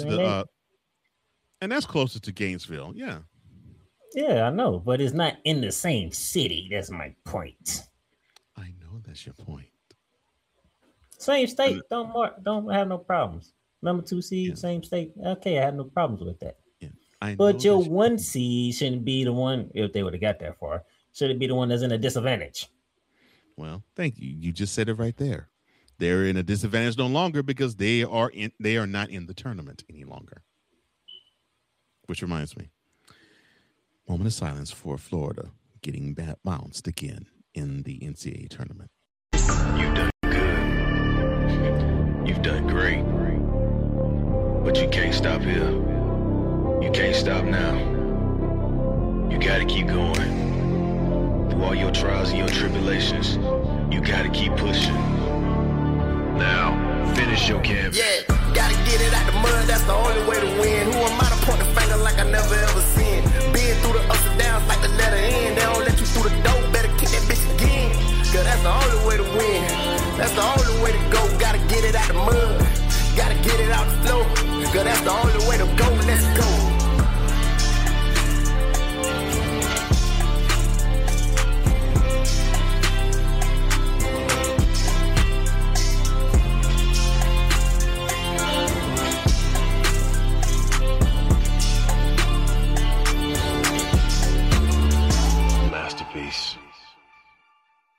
that's closer to Gainesville. Yeah. Yeah, I know, but it's not in the same city. That's my point. I know that's your point. Same state, don't have no problems. Number 2 seed, same state. Okay, I have no problems with that. Yeah, but your 1 seed shouldn't be the one, if they would have got that far, should it be the one that's in a disadvantage? Well, thank you. You just said it right there. They're in a disadvantage no longer because they are not in the tournament any longer. Which reminds me, moment of silence for Florida getting bounced again in the NCAA tournament. You've done good. You've done great. But you can't stop here. You can't stop now. You gotta keep going. Through all your trials and your tribulations, you gotta keep pushing. Now, finish your canvas. Yeah, gotta get it out the mud, that's the only way to win. Who am I to point the finger like I never ever seen? Been through the ups and downs like the letter N. They don't let you through the door, better kick that bitch again. Cause that's the only way to win. That's the only way to go. Gotta get it out the mud. Gotta get it out the flow. Cause that's the only